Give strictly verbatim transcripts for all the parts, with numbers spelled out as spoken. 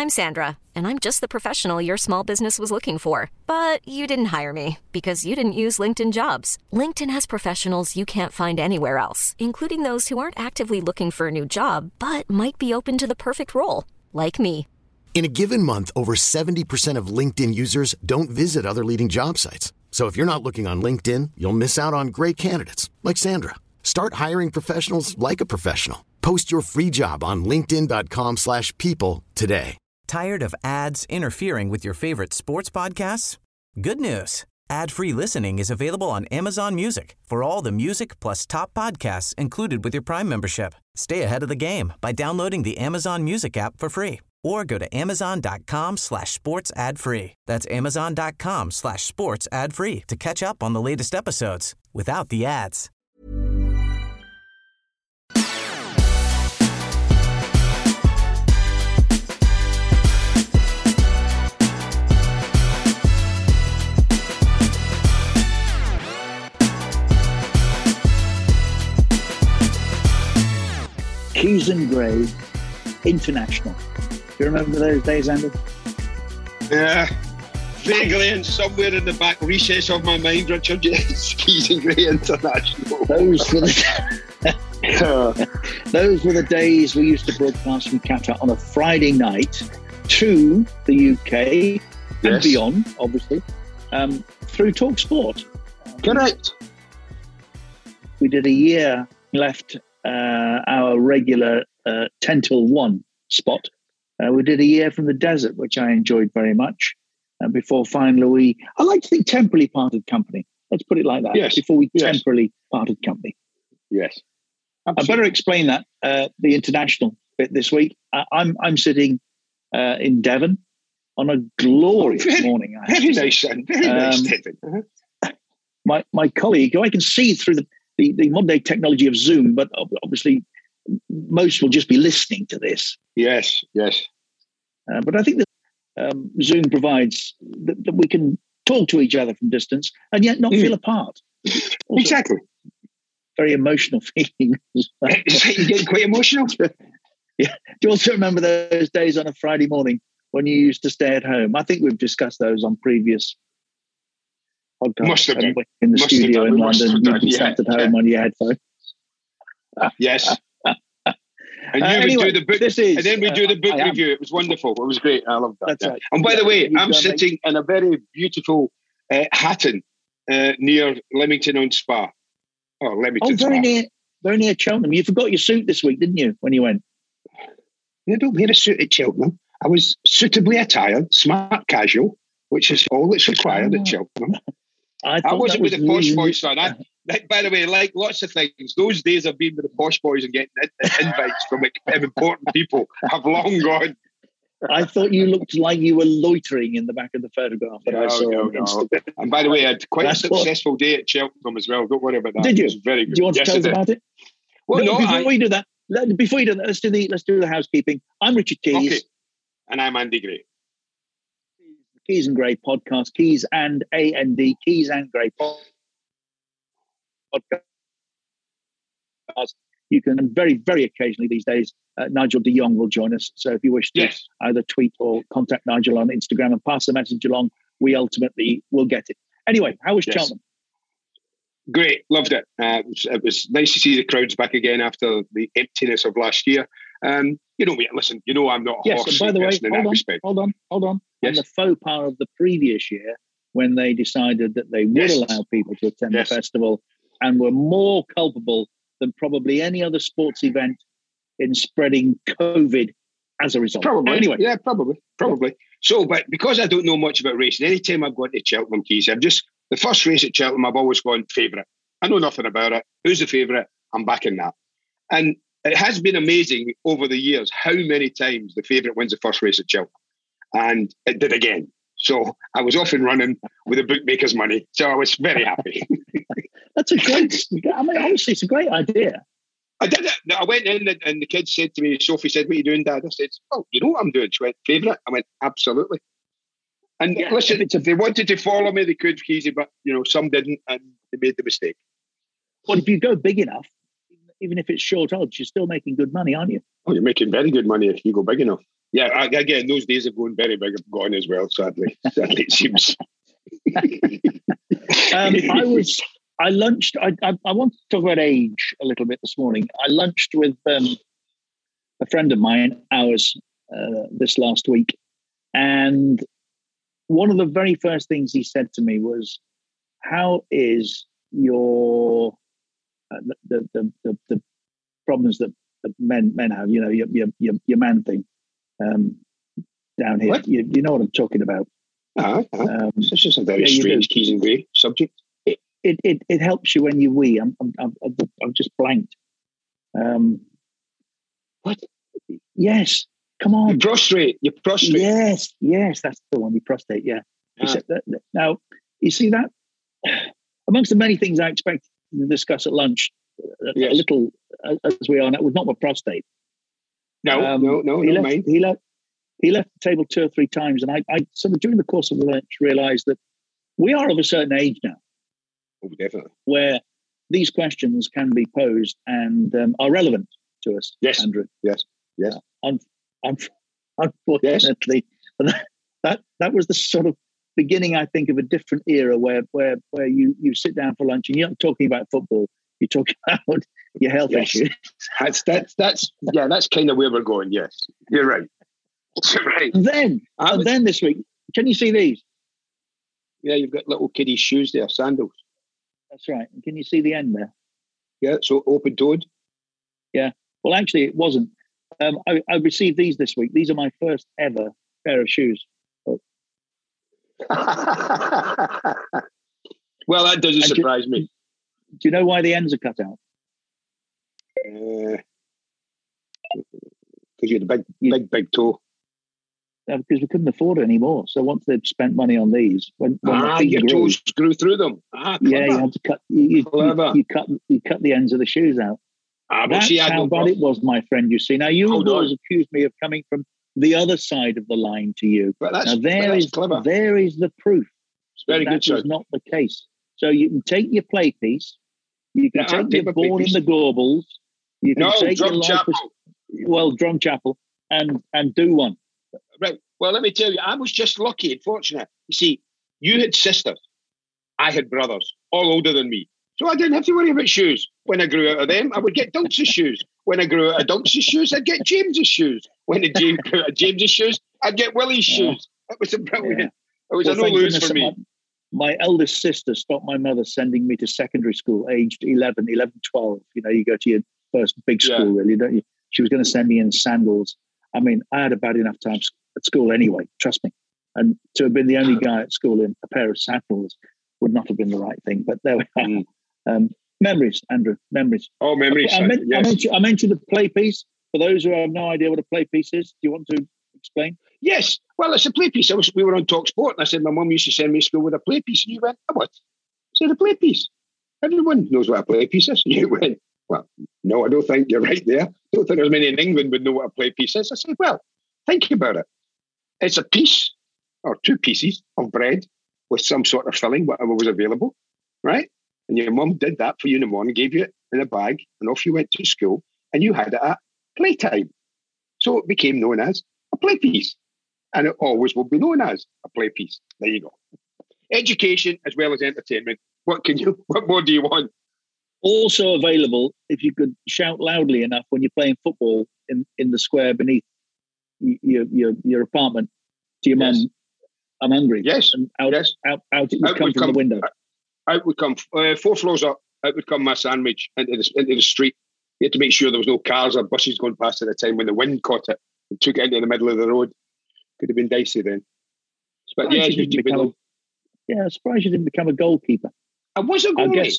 I'm Sandra, and I'm just the professional your small business was looking for. But you didn't hire me because you didn't use LinkedIn Jobs. LinkedIn has professionals you can't find anywhere else, including those who aren't actively looking for a new job, but might be open to the perfect role, like me. In a given month, over seventy percent of LinkedIn users don't visit other leading job sites. So if you're not looking on LinkedIn, you'll miss out on great candidates like Sandra. Start hiring professionals like a professional. Post your free job on linkedin.com slash people today. Tired of ads interfering with your favorite sports podcasts? Good news. Ad-free listening is available on Amazon Music for all the music plus top podcasts included with your Prime membership. Stay ahead of the game by downloading the Amazon Music app for free or go to amazon.com slash sports ad free. That's amazon.com slash sports ad free to catch up on the latest episodes without the ads. Keys and Gray International. Do you remember those days, Andy? Yeah, vaguely and somewhere in the back recess of my mind, Richard. Yes, Keys and Gray International. Those were the those were the days we used to broadcast from Qatar on a Friday night to the U K and Yes. beyond, obviously, um, through Talk Sport. Correct. We did a year, left uh, our regular uh, ten till one spot. Uh, we did a year from the desert, which I enjoyed very much. And before finally we, I like to think temporarily parted company. Let's put it like that. Yes. Before we Yes. temporarily parted company. Yes. I better explain that, uh, the international bit this week. I, I'm I'm sitting uh, in Devon on a glorious Oh, very- morning. I have Very to say. nice, son. Very nice, Um, Stephen. Uh-huh. My my colleague, who I can see through the, the, the modern day technology of Zoom, but ob- obviously most will just be listening to this. Yes, yes. Uh, but I think that um, Zoom provides that, that we can talk to each other from distance and yet not Mm. feel apart. Also, Exactly. very emotional feeling. It's like you're getting quite emotional. Yeah. Do you also remember those days on a Friday morning when you used to stay at home? I think we've discussed those on previous podcasts. Must have done. haven't we? In the Must have studio done. in We must London, have you done, yeah, yeah, sat at home yeah. on your headphone. Yes. And you Uh, would anyway, do the book, this is, and then we do the uh, book I am. review. It was wonderful. It was great. I loved that. That's yeah. right. And by the Yeah, way, you've I'm done, mate. sitting in a very beautiful uh, Hatton uh, near Leamington on Spa. Oh, Leamington Oh, very Spa. near, very near Cheltenham. You forgot your suit this week, didn't you, when you went? I don't wear a suit at Cheltenham. I was suitably attired, smart casual, which is all that's required Oh. at Cheltenham. I, I thought wasn't that with was the posh really- boys, son. I, like, by the way, like lots of things, those days of being with the posh boys and getting in- invites from like, important people have long gone. I thought you looked like you were loitering in the back of the photograph that I No, saw no, on no. Instagram. And by the way, I had quite That's a what- successful day at Cheltenham as well. Don't worry about that. Did you? It was very good. Do you want to yes, tell I us did. about it? Well, no, before I, we do that, let, before you do that, let's do the let's do the housekeeping. I'm Richard Keys. okay. And I'm Andy Gray. Keys and Gray podcast. Keys and A N D. Keys and Gray podcast. You can, and very, very occasionally these days, uh, Nigel de Jong will join us. So if you wish to Yes. either tweet or contact Nigel on Instagram and pass the message along, we ultimately will get it. Anyway, how was Yes. Cheltenham? Great, loved it. Uh, it, was, it was nice to see the crowds back again after the emptiness of last year. Um, you know, listen, you know I'm not a Yes, horse and by the way, person in hold that on, respect. hold on, hold on. Yes. And the faux pas of the previous year, when they decided that they would Yes. allow people to attend Yes. the festival and were more culpable than probably any other sports event in spreading COVID as a result. Probably. Anyway, Yeah, probably. Probably. So, but because I don't know much about racing, anytime I've gone to Cheltenham Keys, I've just, the first race at Cheltenham, I've always gone favourite. I know nothing about it. Who's the favourite? I'm backing that. And it has been amazing over the years how many times the favourite wins the first race at Cheltenham. And it did again. So I was off and running with the bookmaker's money. So I was very happy. that's a great, I mean, honestly, it's a great idea. I did it. I went in and, and the kids said to me, Sophie said, "What are you doing, Dad?" I said, "Oh, you know what I'm doing." She went, "Favourite?" I went, "Absolutely." And Yeah, listen, if it's a- if they wanted to follow me, they could, Keezy, but you know, some didn't, and they made the mistake. Well, if you go big enough, even if it's short odds, you're still making good money, aren't you? Oh, you're making very good money if you go big enough. Yeah, I, again, those days of going very big have gone as well, sadly. Sadly, it seems. um, I was, I lunched, I, I, I want to talk about age a little bit this morning. I lunched with um, a friend of mine, ours, uh, this last week. And one of the very first things he said to me was, how is your, uh, the, the, the, the problems that, that men men have, you know, your, your, your, your man thing um, down here. You, you know what I'm talking about. Uh-huh, uh-huh. Um, it's just a very yeah, strange Keys and Gray subject. It, it it it helps you when you wee. I'm I'm I'm, I'm just blanked. Um, what? Yes. Come on. You prostrate. You prostrate. Yes. Yes. That's the one. You prostate. Yeah. Ah. That, that, now you see that amongst the many things I expect to discuss at lunch, yes. a little as we are now, was not my prostate. No. Um, no. No. He no. left, Mine. He left. He left the table two or three times, and I, I sort of during the course of the lunch realised that we are of a certain age now. Oh, definitely. Where these questions can be posed and um, are relevant to us, yes. Andrew. Yes, yes. Uh, un- un- unfortunately, yes. that, that that was the sort of beginning, I think, of a different era where where where you, you sit down for lunch and you're not talking about football, you're talking about your health yes. issues. That's, that's, that's, yeah, that's kind of where we're going, yes. You're right. Right. And then, and was, then this week, can you see these? Yeah, you've got little kiddie shoes there, sandals. That's right. And can you see the end there? Yeah, so open-toed. Yeah. Well, actually, it wasn't. Um, I, I received these this week. These are my first ever pair of shoes. Oh. Well, that doesn't and surprise do, me. Do you know why the ends are cut out? Because uh, you had a big, big, big toe. Uh, because we couldn't afford it anymore. So once they'd spent money on these, when, when ah, your grew, toes grew through them. Ah, yeah, you had to cut. You, you, you, you cut. You cut the ends of the shoes out. Ah, That's see, how bad it was, my friend. You see, now you have always accused me of coming from the other side of the line to you. But that's, now there but that's is clever. There is the proof. It's very that good. That is not the case. So you can take your play piece. You can yeah, take your Born in the Gaubles. You can no, take Drum your Chapel. As, well, Drum Chapel, and and do one. Right. Well, let me tell you, I was just lucky and fortunate. You see, you had sisters. I had brothers, all older than me. So I didn't have to worry about shoes. When I grew out of them, I would get Dunks' shoes. When I grew out of Dunks' shoes, I'd get James's shoes. When I grew out of James's shoes, I'd get Willie's yeah. shoes. It was a brilliant. Yeah. It was well, a no-lose for me. My, my eldest sister stopped my mother sending me to secondary school, aged eleven, eleven, twelve. You know, you go to your first big school, yeah. really, don't you? She was going to send me in sandals. I mean, I had a bad enough time at school anyway, trust me. And to have been the only guy at school in a pair of sandals would not have been the right thing. But there we are. Mm. Um, memories, Andrew, memories. Oh, memories. I, I, meant, yes. I, mentioned, I mentioned the play piece. For those who have no idea what a play piece is, do you want to explain? Yes. Well, it's a play piece. I was, we were on Talk Sport, and I said my mum used to send me to school with a play piece. And you went, oh, what? I said, a play piece. Everyone knows what a play piece is. And you went, well, no, I don't think you're right there. I don't think there's many in England would know what a play piece is. I said, well, think about it. It's a piece or two pieces of bread with some sort of filling, whatever was available, right? And your mum did that for you in the morning, gave you it in a bag, and off you went to school, and you had it at playtime. So it became known as a play piece. And it always will be known as a play piece. There you go. Education as well as entertainment. What can you, what more do you want? Also available, if you could shout loudly enough when you're playing football in, in the square beneath your your, your apartment to your yes. mum, I'm hungry. Yes. And out, yes. out, out it would out come would from come, the window. Out would come, uh, four floors up, out would come my sandwich into the, into the street. You had to make sure there was no cars or buses going past at the time when the wind caught it and took it into the middle of the road. Could have been dicey then. But yeah, you didn't become a, yeah, I'm surprised you didn't become a goalkeeper. I was a goalie. I, guess,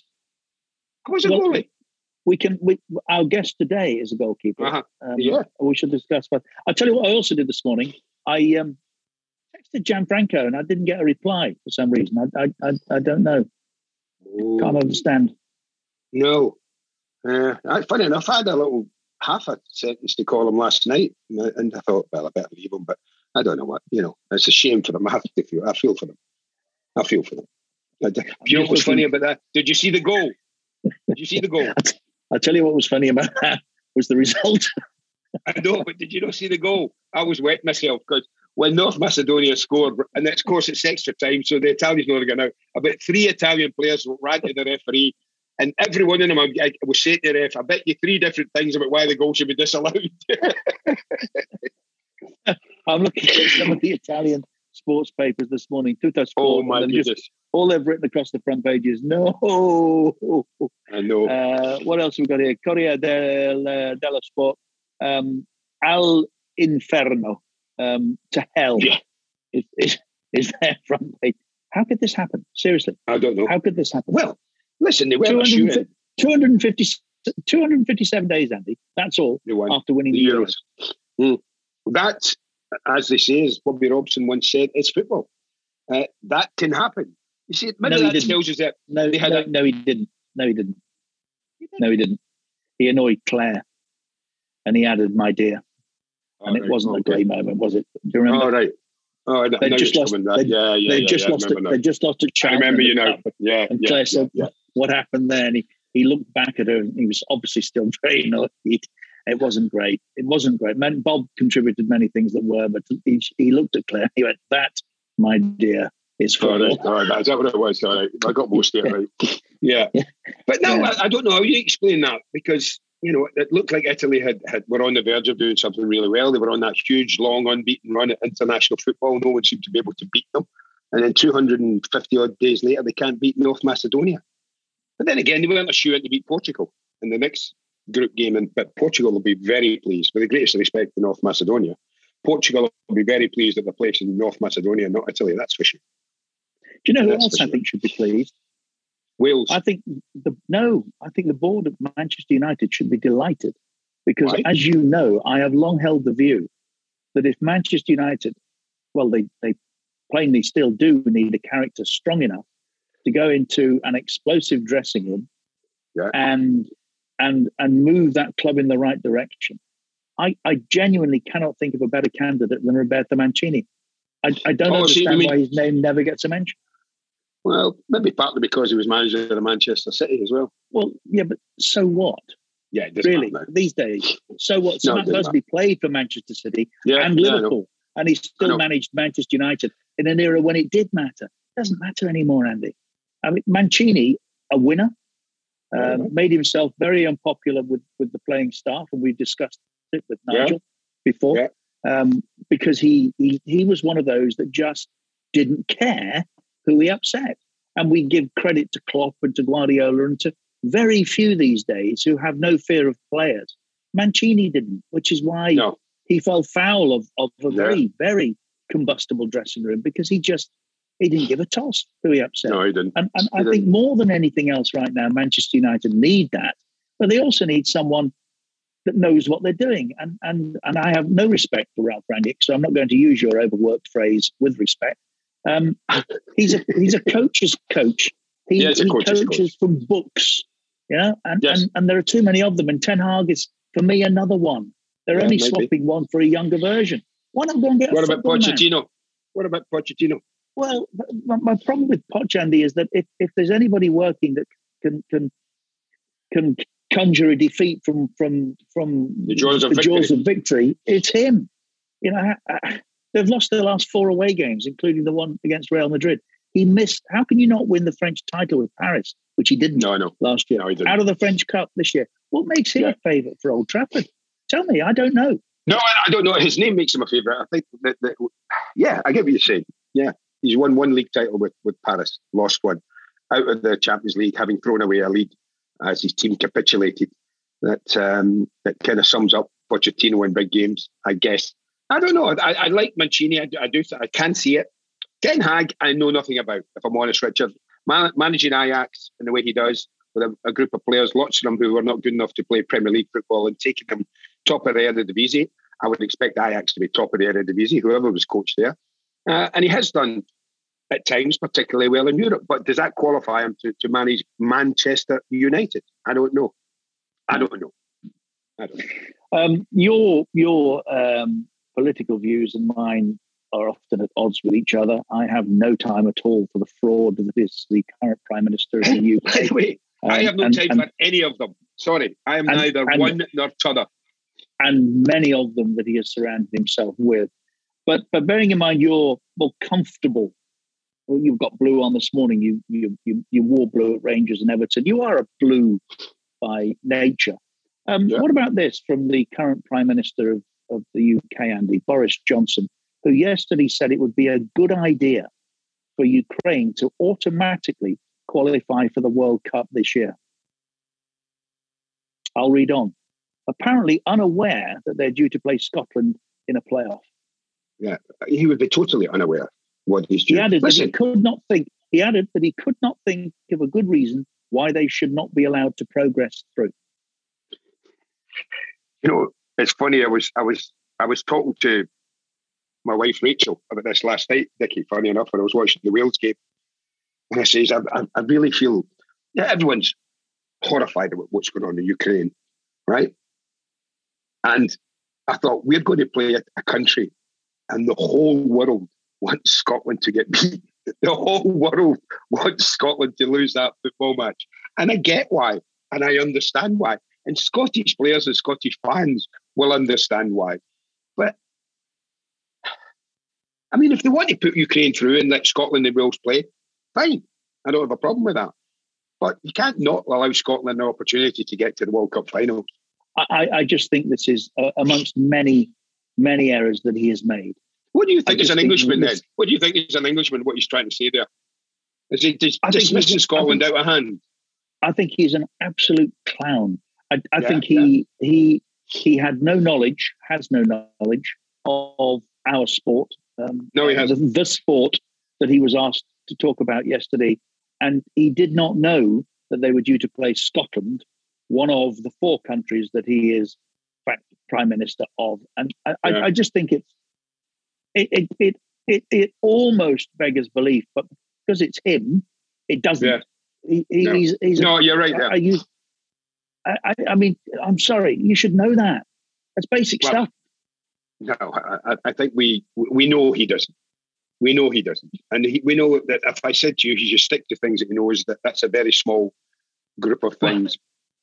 I was a well, goalie. We can. We, our guest today is a goalkeeper. Uh-huh. Um, yeah, we should discuss. But I'll tell you what I also did this morning. I um, texted Gianfranco and I didn't get a reply for some reason. I I I, I don't know. Ooh. Can't understand. No. Uh, funny enough, I had a little half a sentence to call him last night, and I thought, well, I better leave him. But I don't know what. You know, it's a shame for them. I have to feel. I feel for them. I feel for them. You know what was funny about that? Did you see the goal? Did you see the goal? I'll tell you what was funny about that was the result I know, but did you not see the goal? I was wet myself because when North Macedonia scored, and of course it's extra time, so the Italians know they're going out. About three Italian players ran to the referee, and every one of them I, I was saying to the ref, I bet you three different things about why the goal should be disallowed. I'm looking at some of the Italian sports papers this morning. Tutto Sport, oh my goodness. Just, all they've written across the front pages, no. I know. Uh, what else have we got here? Corriere del, uh, dello Sport. Um, Al Inferno. Um, to hell. Yeah. Is, is, is their front page. How could this happen? Seriously. I don't know. How could this happen? Well, listen, they were shooting. two hundred fifty, two hundred fifty-seven days, Andy. That's all after winning the, the Euros. Euros. Mm. That, as they say, as Bobby Robson once said, it's football. Uh, that can happen. You see, maybe no, that tells us that no, they had no, a... no, he didn't. No, he didn't. No, he didn't. He annoyed Claire, and he added, "My dear," oh, and it right. wasn't okay. a great moment, was it? Do you remember? Oh, right. Oh, they just lost. They, yeah, yeah, they yeah, just yeah, lost. They just lost a chance. I remember you know. Yeah, and yeah, Claire yeah, said, yeah. "What happened there?" And he, he looked back at her, and he was obviously still very annoyed. It wasn't great. It wasn't great. Man, Bob contributed many things that were, but he, he looked at Claire. He went, "That, my dear, is for." All right, all right. Is that what it was? All right. I got most of it right. Yeah, but no, yeah. I, I don't know how you explain that, because you know it looked like Italy had, had were on the verge of doing something really well. They were on that huge, long, unbeaten run at international football. No one seemed to be able to beat them, and then two hundred fifty odd days later, they can't beat North Macedonia. But then again, they weren't a shoe in to beat Portugal in the next group game, and but Portugal will be very pleased, with the greatest respect to North Macedonia. Portugal will be very pleased that they're placing North Macedonia, not Italy. That's for sure. Do you know who That's else I sure. think should be pleased? Wales. I think the no. I think the board of Manchester United should be delighted, because, Why? as you know, I have long held the view that if Manchester United, well, they they plainly still do need a character strong enough to go into an explosive dressing room, yeah. and and and move that club in the right direction. I, I genuinely cannot think of a better candidate than Roberto Mancini. I, I don't oh, understand see, why his name never gets a mention. Well, maybe partly because he was manager of Manchester City as well. Well, yeah, but so what? Yeah, it doesn't really, matter. these days. So what? So No, Matt it doesn't Busby matter. played for Manchester City Yeah, and yeah, I know. Liverpool, and he I still know. managed Manchester United in an era when it did matter. It doesn't matter anymore, Andy. I mean, Mancini, a winner, um, Yeah. made himself very unpopular with, with the playing staff, and we discussed it with Yeah. Nigel before, Yeah. um, because he, he he was one of those that just didn't care who he upset. And we give credit to Klopp and to Guardiola and to very few these days who have no fear of players. Mancini didn't, which is why No. he fell foul of, of a Yeah. very, very combustible dressing room, because he just, he didn't give a toss who he upset. No, he didn't. And, and He I think didn't. more than anything else right now, Manchester United need that. But they also need someone that knows what they're doing. And and and I have no respect for Ralph Rangnick, so I'm not going to use your overworked phrase with respect. Um, he's a he's a coach's coach. He, Yeah, he's a he coach's coaches coach. from books, you know, and, Yes. and and there are too many of them. And Ten Hag is, for me, another one. They're Yeah, only maybe. swapping one for a younger version. Why not go and get What a about football man? Pochettino? What about Pochettino? Well, my, my problem with Poch, Andy, is that if, if there's anybody working that can can can conjure a defeat from from from The jaws of the jaws victory. of victory, it's him. You know, I- I- they've lost their last four away games, including the one against Real Madrid. He missed. How can you not win the French title with Paris, which he didn't No, I know. last year? No, he didn't. Out of the French Cup this year, what makes him Yeah. a favourite for Old Trafford? Tell me, I don't know. No, I, I don't know. His name makes him a favourite. I think that, that, yeah, I get what you're saying. Yeah, he's won one league title with, with Paris, lost one. Out of the Champions League, having thrown away a lead as his team capitulated. That um, that kind of sums up Pochettino in big games, I guess. I don't know. I, I like Mancini. I, do- I do. I can see it. Ten Hag, I know nothing about, if I'm honest, Richard. Man, managing Ajax in the way he does, with a, a group of players, lots of them who are not good enough to play Premier League football, and taking them top of the Eredivisie, I would expect Ajax to be top of the Eredivisie, whoever was coach there. Uh, and he has done, at times, particularly well in Europe. But does that qualify him to, to manage Manchester United? I don't know. I don't know. I don't know. Um, your your um, political views and mine are often at odds with each other. I have no time at all for the fraud that is the current Prime Minister of the U K. Wait, I Um, have no and- time and- for any of them. Sorry, I am and- neither and- one nor t'other. and many of them that he has surrounded himself with. But but bearing in mind you're more comfortable, well, you've got blue on this morning, you, you you you wore blue at Rangers and Everton. You are a blue by nature. Um, yeah. What about this from the current Prime Minister of, of the U K, Andy, Boris Johnson, who yesterday said it would be a good idea for Ukraine to automatically qualify for the World Cup this year? I'll read on. Apparently unaware that they're due to play Scotland in a playoff. Yeah, he would be totally unaware what he's doing. He added Listen. that he could not think. He added that he could not think of a good reason why they should not be allowed to progress through. You know, it's funny. I was, I was, I was talking to my wife Rachel about this last night, Dickie. Funny enough, when I was watching the Wales game, and I says, I, I, I really feel, yeah, everyone's horrified about what's going on in Ukraine, right? And I thought, we're going to play a, a country, and the whole world wants Scotland to get beat. The whole world wants Scotland to lose that football match. And I get why, and I understand why. And Scottish players and Scottish fans will understand why. But, I mean, if they want to put Ukraine through and let Scotland and Wales play, fine. I don't have a problem with that. But you can't not allow Scotland an opportunity to get to the World Cup finals. I, I just think this is uh, amongst many, many errors that he has made. What do you think as an think Englishman this, then? What do you think as an Englishman, what he's trying to say there? Is he dis- I think dismissing Scotland I think, out of hand? I think he's an absolute clown. I, I yeah, think he yeah. he he had no knowledge, has no knowledge of our sport. Um, no, he hasn't. The, the sport that he was asked to talk about yesterday. And he did not know that they were due to play Scotland, one of the four countries that he is, in fact, Prime Minister of. And I, yeah. I, I just think it's, it, it it it it almost beggars belief, but because it's him, it doesn't. Yeah. He, he, no, he's, he's no a, you're right. There. I, I, use, I, I mean, I'm sorry, you should know that. That's basic well, stuff. No, I, I think we we know he doesn't. We know he doesn't. And he, we know that if I said to you, he just stick to things that he knows, that that's a very small group of things.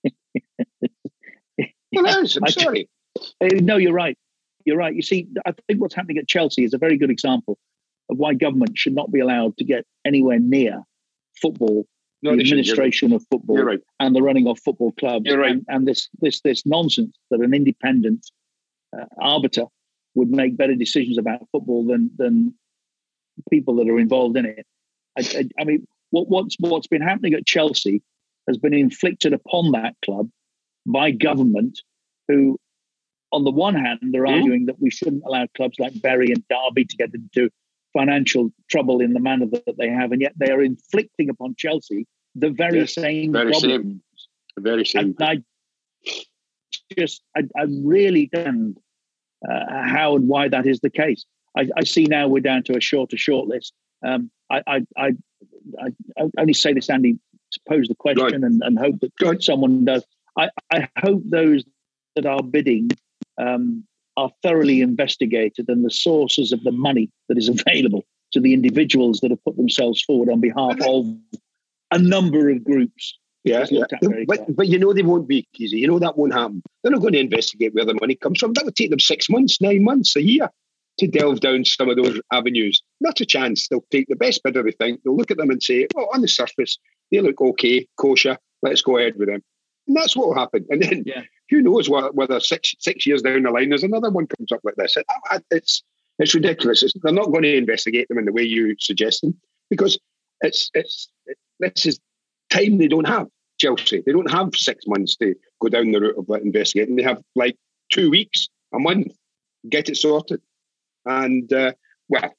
Well, it is. I'm sorry. Uh, no, you're right. You're right. You see, I think what's happening at Chelsea is a very good example of why government should not be allowed to get anywhere near football, no, the administration of football, you're right. and the running of football clubs. You're right. And, and this this this nonsense that an independent uh, arbiter would make better decisions about football than than people that are involved in it. I, I, I mean, what, what's what's been happening at Chelsea has been inflicted upon that club by government, who, on the one hand, they're mm-hmm. arguing that we shouldn't allow clubs like Bury and Derby to get into financial trouble in the manner that they have, and yet they are inflicting upon Chelsea the very yes, same very problems. Same. The very same. And I just, I, I really don't uh, how and why that is the case. I, I see now we're down to a shorter short list. Um, I, I, I, I, I only say this, Andy, to pose the question and, and hope that someone does. I, I hope those that are bidding um, are thoroughly investigated, and the sources of the money that is available to the individuals that have put themselves forward on behalf of a number of groups. Yeah, yeah. But, but you know they won't be, Keezy. You know that won't happen. They're not going to investigate where the money comes from. That would take them six months, nine months, a year to delve down some of those avenues. Not a chance. They'll take the best bidder they think. They'll look at them and say, oh, on the surface, they look okay, kosher. Let's go ahead with them. And that's what will happen. And then yeah. who knows what, whether six six years down the line, there's another one comes up like this. It, it's it's ridiculous. It's, they're not going to investigate them in the way you suggest them, because it's it's it, this is time they don't have. Chelsea, they don't have six months to go down the route of investigating. They have like two weeks, a month, get it sorted. And uh, well,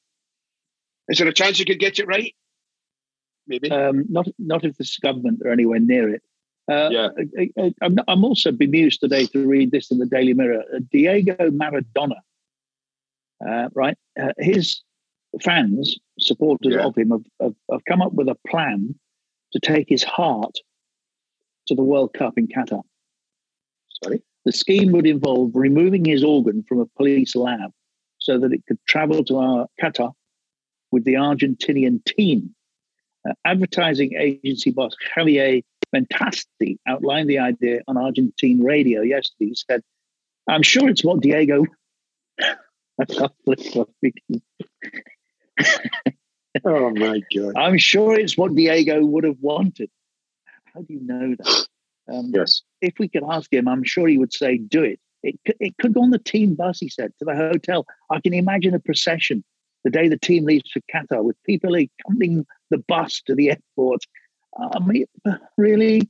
is there a chance you could get it right? Maybe um, not. Not if this government are anywhere near it. Uh, yeah, I, I, I'm, I'm also bemused today to read this in the Daily Mirror. Uh, Diego Maradona, uh, right? Uh, his fans, supporters yeah. of him, have, have, have come up with a plan to take his heart to the World Cup in Qatar. Sorry? The scheme would involve removing his organ from a police lab so that it could travel to our Qatar with the Argentinian team. Uh, advertising agency boss Javier Mentasti outlined the idea on Argentine radio yesterday. He said, I'm sure it's what Diego. Oh my God! I'm sure it's what Diego would have wanted. How do you know that? Um, yes. If we could ask him, I'm sure he would say, "Do it." It could, it could go on the team bus. He said to the hotel. I can imagine a procession the day the team leaves for Qatar with people accompanying the bus to the airport. I mean, really?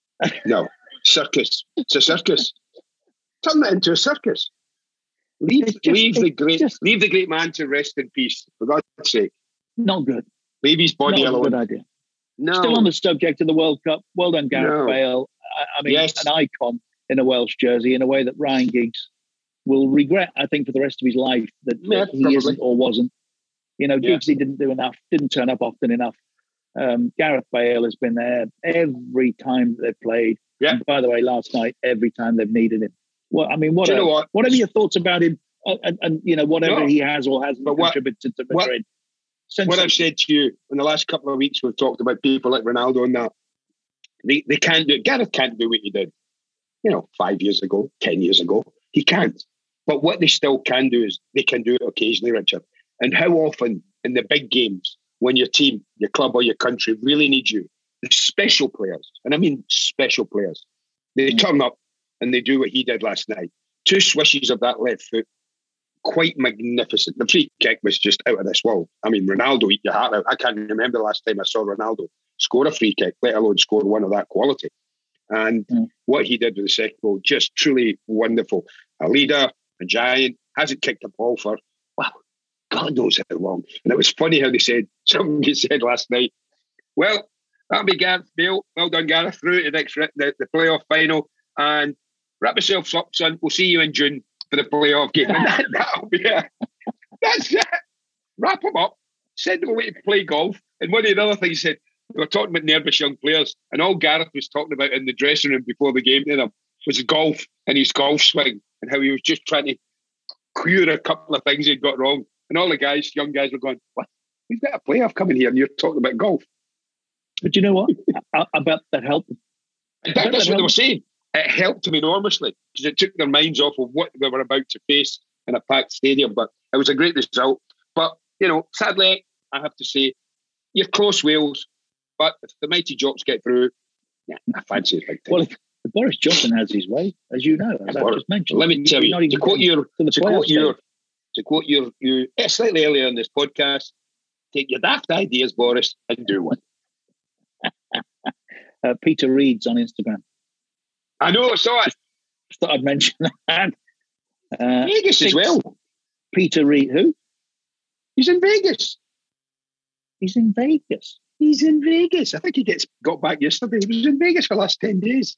No, circus. It's a circus. Turn that into a circus. Leave, just, leave the great, just, leave the great man to rest in peace. For God's sake, not good. Leave his body not alone. A good idea. No. Still on the subject of the World Cup. Well done, Gareth No. Bale. I, I mean, yes. an icon in a Welsh jersey in a way that Ryan Giggs will regret, I think, for the rest of his life that, Yeah, that he probably. isn't or wasn't. You know, Yeah. Giggsy didn't do enough, didn't turn up often enough. Um, Gareth Bale has been there every time they've played. Yeah. And by the way, last night, every time they've needed him. Well, I mean, what, Do you a, know what? whatever your thoughts about him, uh, and, and you know, whatever No. he has or hasn't But what- contributed to what- Madrid. What I've said to you in the last couple of weeks, we've talked about people like Ronaldo and that. They they can't do it. Gareth can't do what he did, you know, five years ago, ten years ago. He can't. But what they still can do is they can do it occasionally, Richard. And how often in the big games, when your team, your club or your country really needs you, the special players, and I mean special players, they Mm. turn up and they do what he did last night. Two swishes of that left foot. Quite magnificent. The free kick was just out of this world. I mean, Ronaldo eat your heart out. I can't remember the last time I saw Ronaldo score a free kick, let alone score one of that quality. And Mm. what he did with the second goal, just truly wonderful. A leader, a giant, hasn't kicked a ball for, well, God knows how long. And it was funny how they said, somebody said last night, well, that'll be Gareth Bale. Well done, Gareth, through to the next the, the playoff final. And wrap yourself up, son. We'll see you in June for the playoff game. And that, that'll be it. That's it. Wrap them up, send them away to play golf. And one of the other things he said, we were talking about nervous young players, and all Gareth was talking about in the dressing room before the game to them was golf and his golf swing and how he was just trying to cure a couple of things he'd got wrong. And all the guys, young guys, were going, what? We've got a playoff coming here and you're talking about golf. But you know what? I, I bet that helped. That, that's that what they were helped. saying. It helped them enormously because it took their minds off of what they were about to face in a packed stadium. But it was a great result. But, you know, sadly, I have to say, you're close Wales, but if the mighty Jocks get through, yeah, I fancy it big time. Well, if, if Boris Johnson has his way, as you know, as I Boris- just mentioned. Let me tell you're you, not even to quote getting your, to the to quote playoff your, stage. to quote your, you eh, slightly earlier in this podcast, take your daft ideas, Boris, and do one. Uh, Peter Reed's on Instagram. I know, I saw it. Just thought I'd mention that. Uh, Vegas as six- well. Peter Reed, who? He's in Vegas. He's in Vegas. He's in Vegas. I think he gets got back yesterday. He was in Vegas for the last ten days.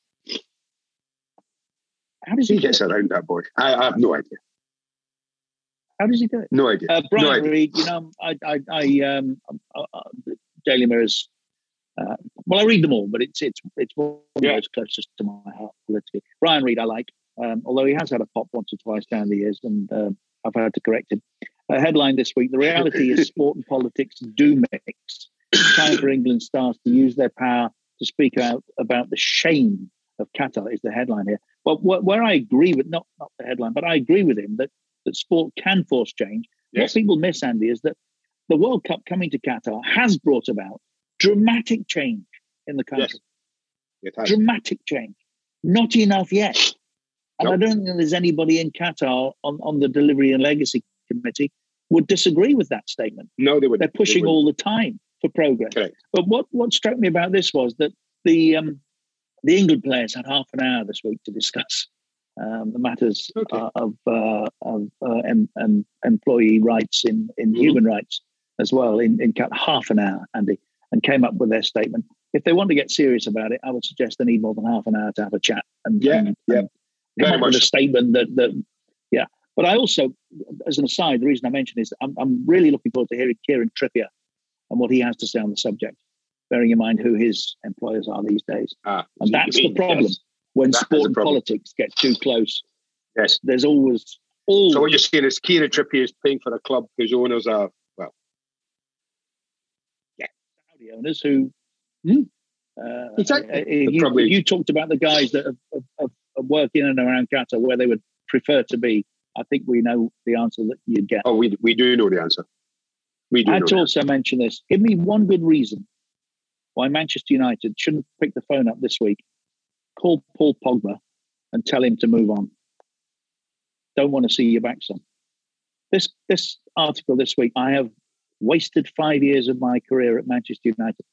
How does He he do gets it? around that boy. I, I have no idea. How does he do it? No idea. Uh, no Brian idea. Reed, you know, I, I, I um, uh, uh, Daily Mirror's. Uh, well, I read them all, but it's it's it's one of Yeah. those closest to my heart politically. Brian Reed, I like, um, although he has had a pop once or twice down the years, and uh, I've had to correct him. A headline this week: the reality is sport and politics do mix. It's time for England stars to use their power to speak out about the shame of Qatar. Is the headline here? Well, wh- where I agree with not not the headline, but I agree with him that that sport can force change. Yes. What people miss, Andy, is that the World Cup coming to Qatar has brought about dramatic change in the country. Yes. It has. Dramatic change. Not enough yet. And I Nope. don't think there's anybody in Qatar on, on the Delivery and Legacy Committee would disagree with that statement. No, they wouldn't. They're pushing They wouldn't. all the time for progress. Correct. But what, what struck me about this was that the um, the England players had half an hour this week to discuss um, the matters Okay. uh, of, uh, of uh, em, em, employee rights in, in Mhm. human rights as well in, in Qatar. Half an hour, Andy, and came up with their statement. If they want to get serious about it, I would suggest they need more than half an hour to have a chat and, Yeah, and, yeah. and Very come up with much. a statement that, that, yeah. But I also, as an aside, the reason I mention is I'm, I'm really looking forward to hearing Kieran Trippier and what he has to say on the subject, bearing in mind who his employers are these days. Ah, And that's the yes. problem. When That is sport the and problem. politics get too close, Yes. there's always, always So what you're saying is Kieran Trippier is playing for a club whose owners are, well, Saudi owners who, hmm, uh, Exactly. uh, you, Probably- you talked about the guys that have, have, have worked in and around Qatar where they would prefer to be, I think we know the answer that you'd get. Oh, we we do know the answer. We do I had know to the also answer. mention this. Give me one good reason why Manchester United shouldn't pick the phone up this week, call Paul Pogba and tell him to move on. Don't want to see you back, son. This, this article this week, I have wasted five years of my career at Manchester United.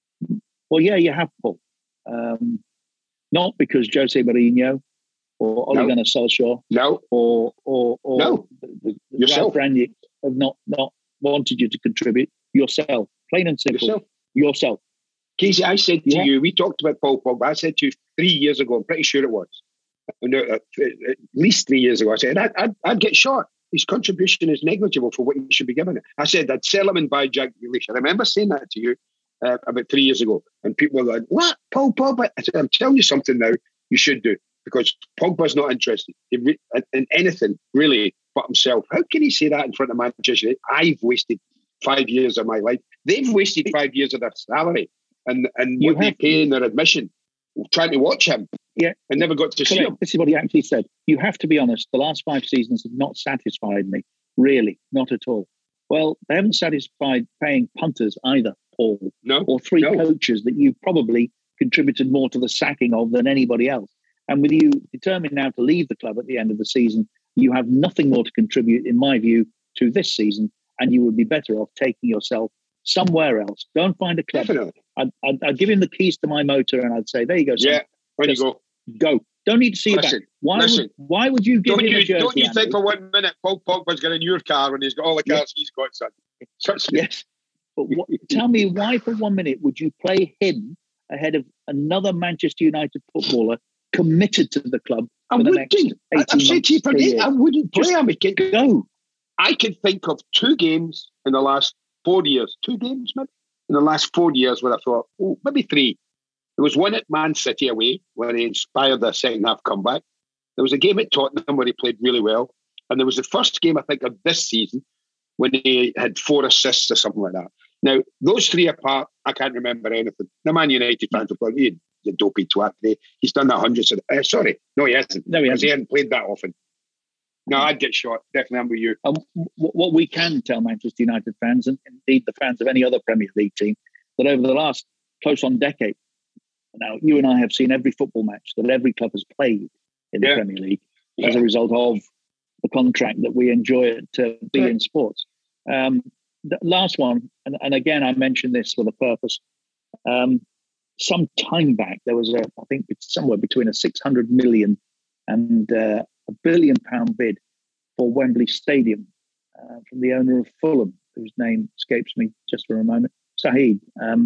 Well, yeah, you have, Paul. Um, not because Jose Mourinho or Ole No. Gunnar Solskjaer No, or or or No. the, the, the Yourself. Ralph Rangnick have not not wanted you to contribute. Yourself, plain and simple. yourself. Yourself. Casey, I said to Yeah. you, we talked about Paul Pogba. I said to you three years ago, I'm pretty sure it was, no, at at least three years ago, I said, I'd, I'd, I'd get shot. His contribution is negligible for what he should be given. I said, I'd sell him and buy Jack Grealish. I remember saying that to you uh, about three years ago. And people were like, what? Paul Pogba? I said, I'm telling you something now you should do. Because Pogba's not interested in, re- in anything, really, but himself. How can he say that in front of Manchester United? I've wasted five years of my life. They've wasted five years of their salary and, and You what they have- pay in their admission, trying to watch him. Yeah. And never got to see Correct. him. This is what he actually said. You have to be honest. The last five seasons have not satisfied me. Really, not at all. Well, they haven't satisfied paying punters either, Paul, No. or three no. coaches that you probably contributed more to the sacking of than anybody else. And with you determined now to leave the club at the end of the season, you have nothing more to contribute, in my view, to this season. And you would be better off taking yourself somewhere else. Go and find a club. Definitely. I'd, I'd, I'd give him the keys to my motor and I'd say, there you go, son. Yeah. When you Just go. Go. Don't need to see you Listen, back. Why listen. would why would you give Don't him a you, jersey? don't you Andy? think for one minute Paul Pogba's got in your car when he's got all the Yeah. cars he's got, son? Such Yes. But what, tell me why for one minute would you play him ahead of another Manchester United footballer committed to the club I for the wouldn't. next I- eighteen I've said to you months, for three days, years? I wouldn't play Just him. I can, Go. I can think of two games in the last four years. Two games, maybe, in the last four years where I thought, oh, maybe three. There was one at Man City away where he inspired their second half comeback. There was a game at Tottenham where he played really well. And there was the first game, I think, of this season when he had four assists or something like that. Now, those three apart, I can't remember anything. The Man United fans will probably, you, you dopey twat today. He's done that hundreds of... Uh, sorry, no, he hasn't. No, he Because he hasn't. hadn't played that often. No, I'd get shot. Definitely, I'm with you. And w- what we can tell Manchester United fans, and indeed the fans of any other Premier League team, that over the last close on decade, now you and I have seen every football match that every club has played in the Yeah. Premier League Yeah. as a result of the contract that we enjoy at uh, Be Yeah. In Sports. Um, the last one, and, and again, I mentioned this with a purpose. Um, some time back, there was a, I think it's somewhere between a six hundred million and uh, a billion pound bid for Wembley Stadium uh, from the owner of Fulham, whose name escapes me just for a moment, Saeed. Um,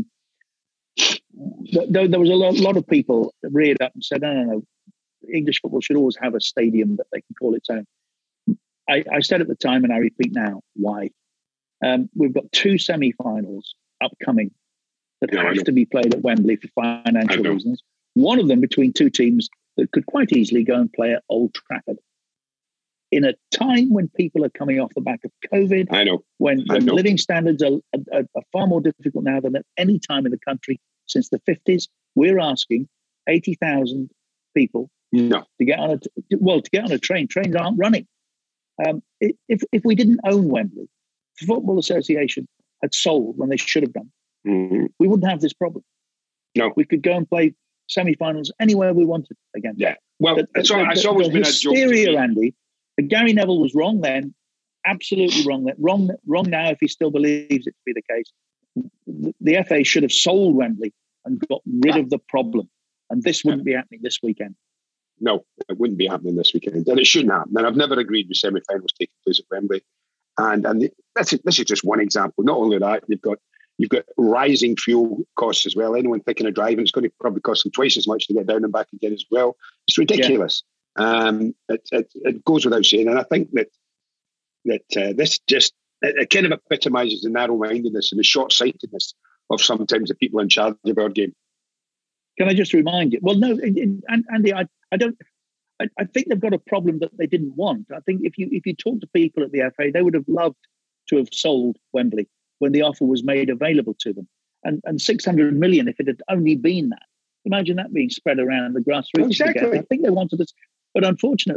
th- th- there was a lot, lot of people that reared up and said, no, no, no, English football should always have a stadium that they can call its own. I, I said at the time, and I repeat now, why? Um, we've got two semi-finals upcoming that Yeah, I know. have to be played at Wembley for financial I know. reasons. One of them between two teams that could quite easily go and play at Old Trafford. In a time when people are coming off the back of COVID, I know. when, I when know. living standards are, are, are far more difficult now than at any time in the country since the fifties, we're asking eighty thousand people No. to get on a well to get on a train. Trains aren't running. Um, i- if if we didn't own Wembley, the Football Association had sold when they should have done, Mhm. we wouldn't have this problem. No. We could go and play semi-finals anywhere we wanted again. Yeah. Well, The- it's, the- al- it's the- always the been a joke. to hysteria, me. Andy. But Gary Neville was wrong then, absolutely wrong then. Wrong, wrong now if he still believes it to be the case. The, the F A should have sold Wembley and got rid Yeah. of the problem, and this wouldn't be happening this weekend. No, it wouldn't be happening this weekend, and it shouldn't happen. And I've never agreed with semi-finals taking place at Wembley. And and the, that's it, this is just one example. Not only that, you've got you've got rising fuel costs as well. Anyone thinking of driving, it's going to probably cost them twice as much to get down and back again as well. It's ridiculous. Um, it, it it goes without saying, and I think that that uh, this just it, it kind of epitomises the narrow-mindedness and the short-sightedness of sometimes the people in charge of our game. Can I just remind you? Well, no, in- in- and Andy, I, I don't. I, I think they've got a problem that they didn't want. I think if you if you talk to people at the F A, they would have loved to have sold Wembley when the offer was made available to them. And and six hundred million, if it had only been that, imagine that being spread around the grassroots. Exactly. Again. I think they wanted us, but unfortunately,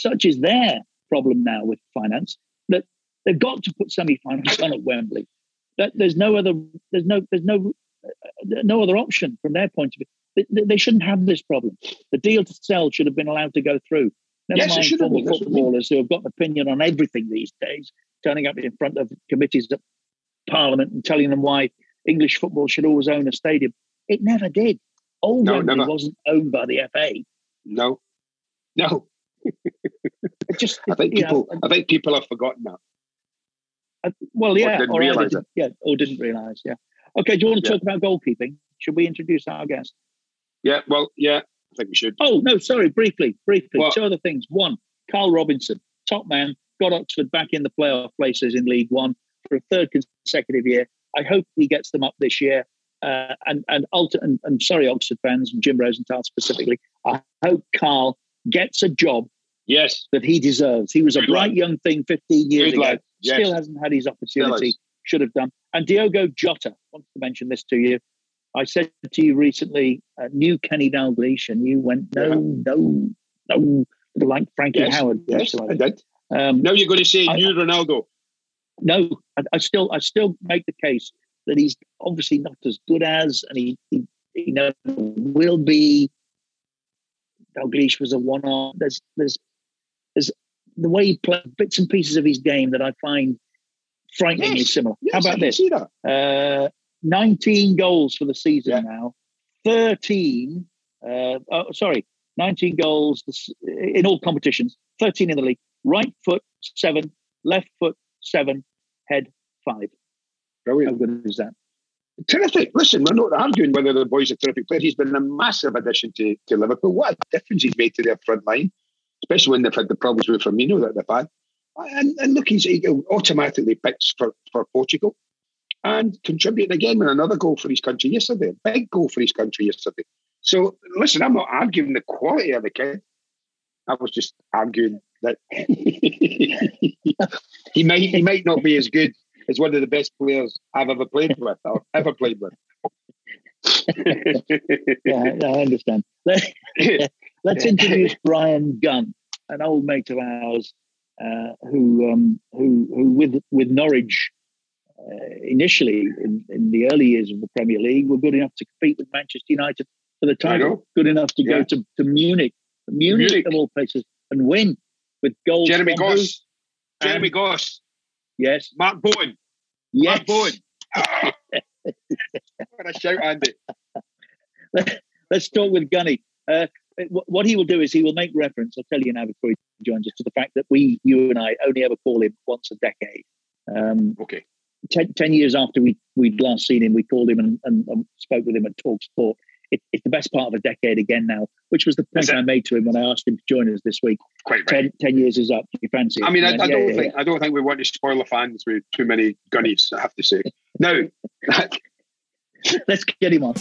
such is their problem now with finance that they've got to put semi-finals on at Wembley. That there's no other, there's no, there's no, uh, no other option from their point of view. They, they shouldn't have this problem. The deal to sell should have been allowed to go through. Never Yes, it mind should have former been. footballers who have got an opinion on everything these days, turning up in front of committees at Parliament and telling them why English football should always own a stadium. It never did. Old No, Wembley never. wasn't owned by the F A. No, no. It just, I think you people. know, I think people have forgotten that. uh, well, yeah, didn't or either realise didn't- yeah, or didn't realise. Yeah. Okay. Do you want to Yeah. talk about goalkeeping? Should we introduce our guest? Yeah. Well. Yeah. I think we should. Oh no, sorry. Briefly, briefly. What? Two other things. One, Carl Robinson, top man, got Oxford back in the playoff places in League One for a third consecutive year. I hope he gets them up this year. Uh, and and, ulti- and and sorry, Oxford fans and Jim Rosenthal specifically. I hope Carl gets a job Yes. that he deserves. He was a Good bright lad. young thing fifteen years Good ago. lad. Yes. Still hasn't had his opportunity. is. Should have done. And Diogo Jota, I wanted to mention this to you. I said to you recently, uh, new Kenny Dalglish, and you went, no, Yeah. no, no, like Frankie Yes. Howard. Yes. I did. Um, Now you're going to say I- new Ronaldo. no, I, I still, I still make the case that he's obviously not as good as, and he, he, he never will be. Dalglish was a one-off. There's, there's, there's the way he plays bits and pieces of his game that I find frighteningly Yes. similar. Yes, How I about can this? see that. Uh, nineteen goals for the season Yeah. now. thirteen, uh, oh, sorry, nineteen goals in all competitions. thirteen in the league. Right foot seven, left foot seven, head five. How Brilliant. good is that? Terrific. Listen, we're not arguing whether the boy's a terrific player. He's been a massive addition to, to Liverpool. What a difference he's made to their front line, especially when they've had the problems with Firmino that they've had. And, and look, he's he automatically picks for, for Portugal and contributed again with another goal for his country yesterday. A big goal for his country yesterday. So, listen, I'm not arguing the quality of the kid. I was just arguing that he might he might not be as good as one of the best players I've ever played with or ever played with. Yeah, I understand. Let, let's introduce Brian Gunn, an old mate of ours, uh, who um, who who with with Norwich uh, initially in, in the early years of the Premier League were good enough to compete with Manchester United for the I know. title. Good enough to Yeah. go to, to Munich, Munich, Munich. of all places, and win with goals. Jeremy from who? Goss. Jeremy And- Goss. Yes, Mark Bowen. yes. Mark Bowen. Ah. What a shout, Andy. Let's talk with Gunny. Uh, wh- what he will do is he will make reference, I'll tell you now before he joins us, to the fact that we, you and I, only ever call him once a decade. Um, Okay. ten, ten years after we, we'd last seen him, we called him and, and, and spoke with him at Talk Sport. It, it's the best part of a decade again now, which was the point Is it? I made to him when I asked him to join us this week. Quite right. Ten, ten years is up. You fancy it? I mean, I, He I went, don't "Yeah, yeah, think I don't think we want to spoil the fans with too many gunnies, I have to say. Now, yeah." Let's get him on.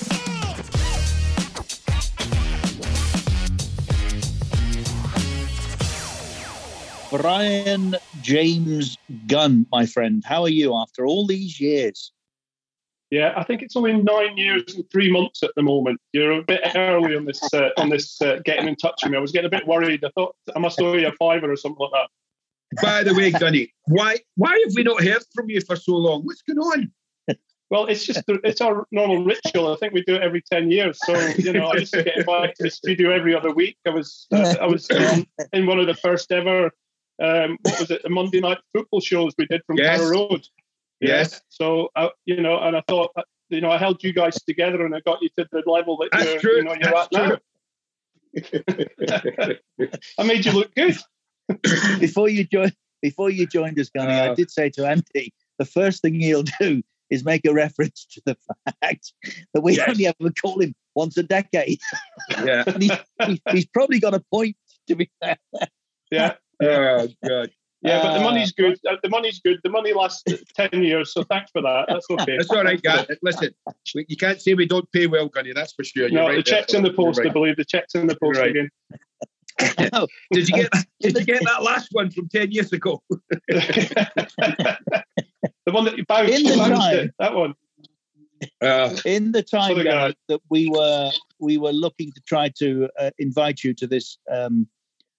Brian James Gunn, my friend. How are you after all these years? Yeah, I think it's only nine years and three months at the moment. You're a bit early on this uh, on this uh, getting in touch with me. I was getting a bit worried. I thought I must owe you a fiver or something like that. By the way, Gunny, why why have we not heard from you for so long? What's going on? Well, it's just it's our normal ritual. I think we do it every ten years. So you know, I used to get invited to the studio every other week. I was uh, I was in, in one of the first ever um, what was it the Monday night football shows we did from Yes. Carrow Road. Yes. So uh, you know, and I thought uh, you know I held you guys together and I got you to the level that That's you're, true. you know you're That's at now. I made you look good. Before you joined, before you joined us, Gunny, I Uh. did say to Andy, the first thing he'll do is make a reference to the fact that we Yes. only ever call him once a decade. Yeah. And he's, he, he's probably got a point, to be fair. Yeah. Oh, God. Yeah, but the Uh, money's good. Uh, The money's good. The money lasts ten years, so thanks for that. That's okay. That's all right, guys. Listen, we, you can't say we don't pay well, Gunny, that's for sure. You're No, right the there. check's in the post, You're I right. believe. The check's in the post Right. again. Oh, Did you get Did you get that last one from ten years ago? The one that you bounced, In the you bounced time. it, that one. Uh, in the time Sorry, Gunny, guys. that we were we were looking to try to uh, invite you to this um,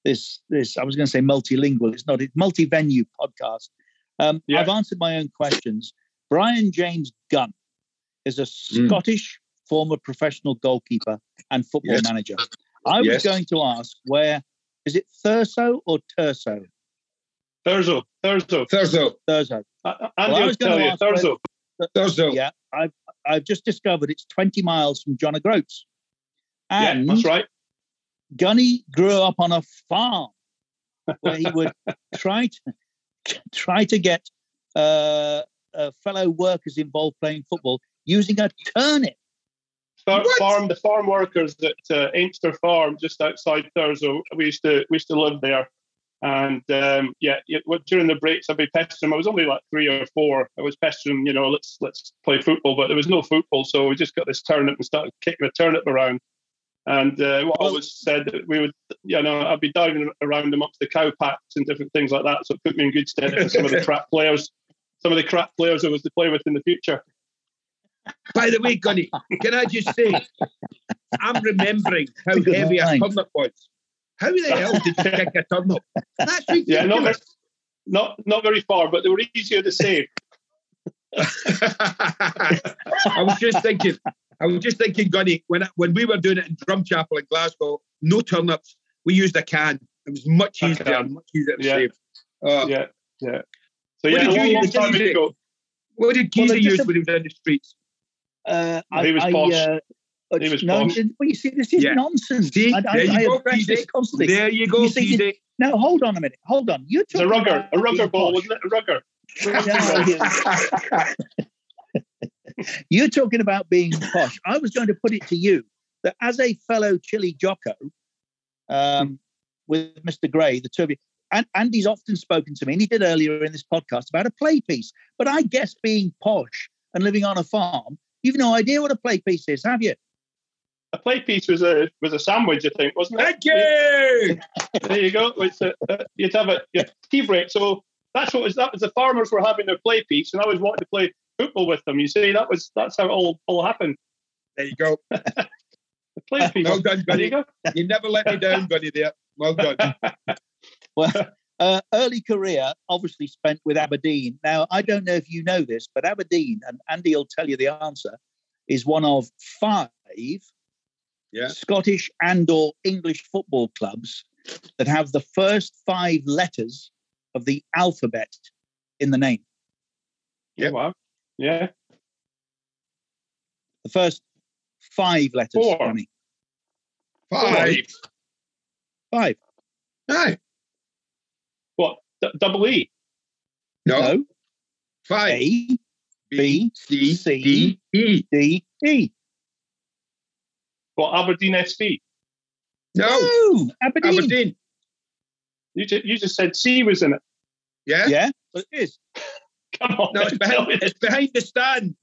this this I was going to say multilingual. It's not. It's multi-venue podcast. Um, Yeah. I've answered my own questions. Brian James Gunn is a Scottish former professional goalkeeper and football Yes. manager. I was Yes. going to ask, where is it? Thurso or Terso? Thurso, Thurso. Thursday. Thurso. Uh, Well, Andy I will was gonna tell you, ask where- Thurso. Thursday. Yeah, I've I've just discovered it's twenty miles from John O'Groats. Yeah, And that's right. Gunny grew up on a farm where he would try to try to get uh, uh, fellow workers involved playing football using a turnip. Far, What? farm the farm workers at uh, Ainster Farm, just outside Thurso. We used to we used to live there, and um, yeah, it, well, during the breaks I'd be pestering them. I was only like three or four. I was pestering, you know, let's let's play football, but there was no football, so we just got this turnip and started kicking the turnip around. And uh, what I always said that we would, you know, I'd be diving around amongst the cow packs and different things like that, so it put me in good stead for some of the crap players, some of the crap players I was to play with in the future. By the way, Gunny, can I just say, I'm remembering how Good heavy a line. turnip was. How the hell did you kick a turnip? That's Yeah, not very, ridiculous. not not very far, but they were easier to save. I was just thinking, I was just thinking, Gunny, when when we were doing it in Drumchapel in Glasgow, no turnips, we used a can. It was much A easier, can. much easier to Yeah. save. Uh, Yeah, yeah. So What yeah, a did you long, long use? time Did you- ago. What did Well, Keezy just use a- when he was in the streets? Uh, He was posh. Uh, He was no, posh. well, you see, this is Yeah. nonsense. See, I, I, there you I go, address this Keezy. constantly. There you go, You see, Keezy. Now, hold on a minute. Hold on. You're It's a talking rugger, about a rugger being ball, posh. wasn't it? A rugger. You're talking about being posh. I was going to put it to you that as a fellow Chili Jocko, um, with Mister Gray, the two of you, and Andy's often spoken to me, and he did earlier in this podcast about a play piece. But I guess being posh and living on a farm, you've no idea what a play piece is, have you? A play piece was a was a sandwich, I think, wasn't it? Thank you. There you go. It's a, uh, you'd have a your tea break. So that's what was that was the farmers were having their play piece, and I was wanting to play football with them. You see, that was that's how it all all happened. There you go. The play piece. Well done, There you Gunny. go. You never let me down, Gunny, there. Well done. Well, uh, early career obviously spent with Aberdeen. Now, I don't know if you know this, but Aberdeen, and Andy will tell you the answer, is one of five Yeah. Scottish and or English football clubs that have the first five letters of the alphabet in the name. Yeah. Wow. Yeah. The first five letters. Four. Johnny. Five. Five. Aye. What? D- double E. No. No. Five. A, B, C, C, D, E. D, E. What? Aberdeen S V. No. No, Aberdeen. Aberdeen. You just you just said C was in it. Yeah? Yeah, but it is. Come on. No, it's behind, it's behind the stand.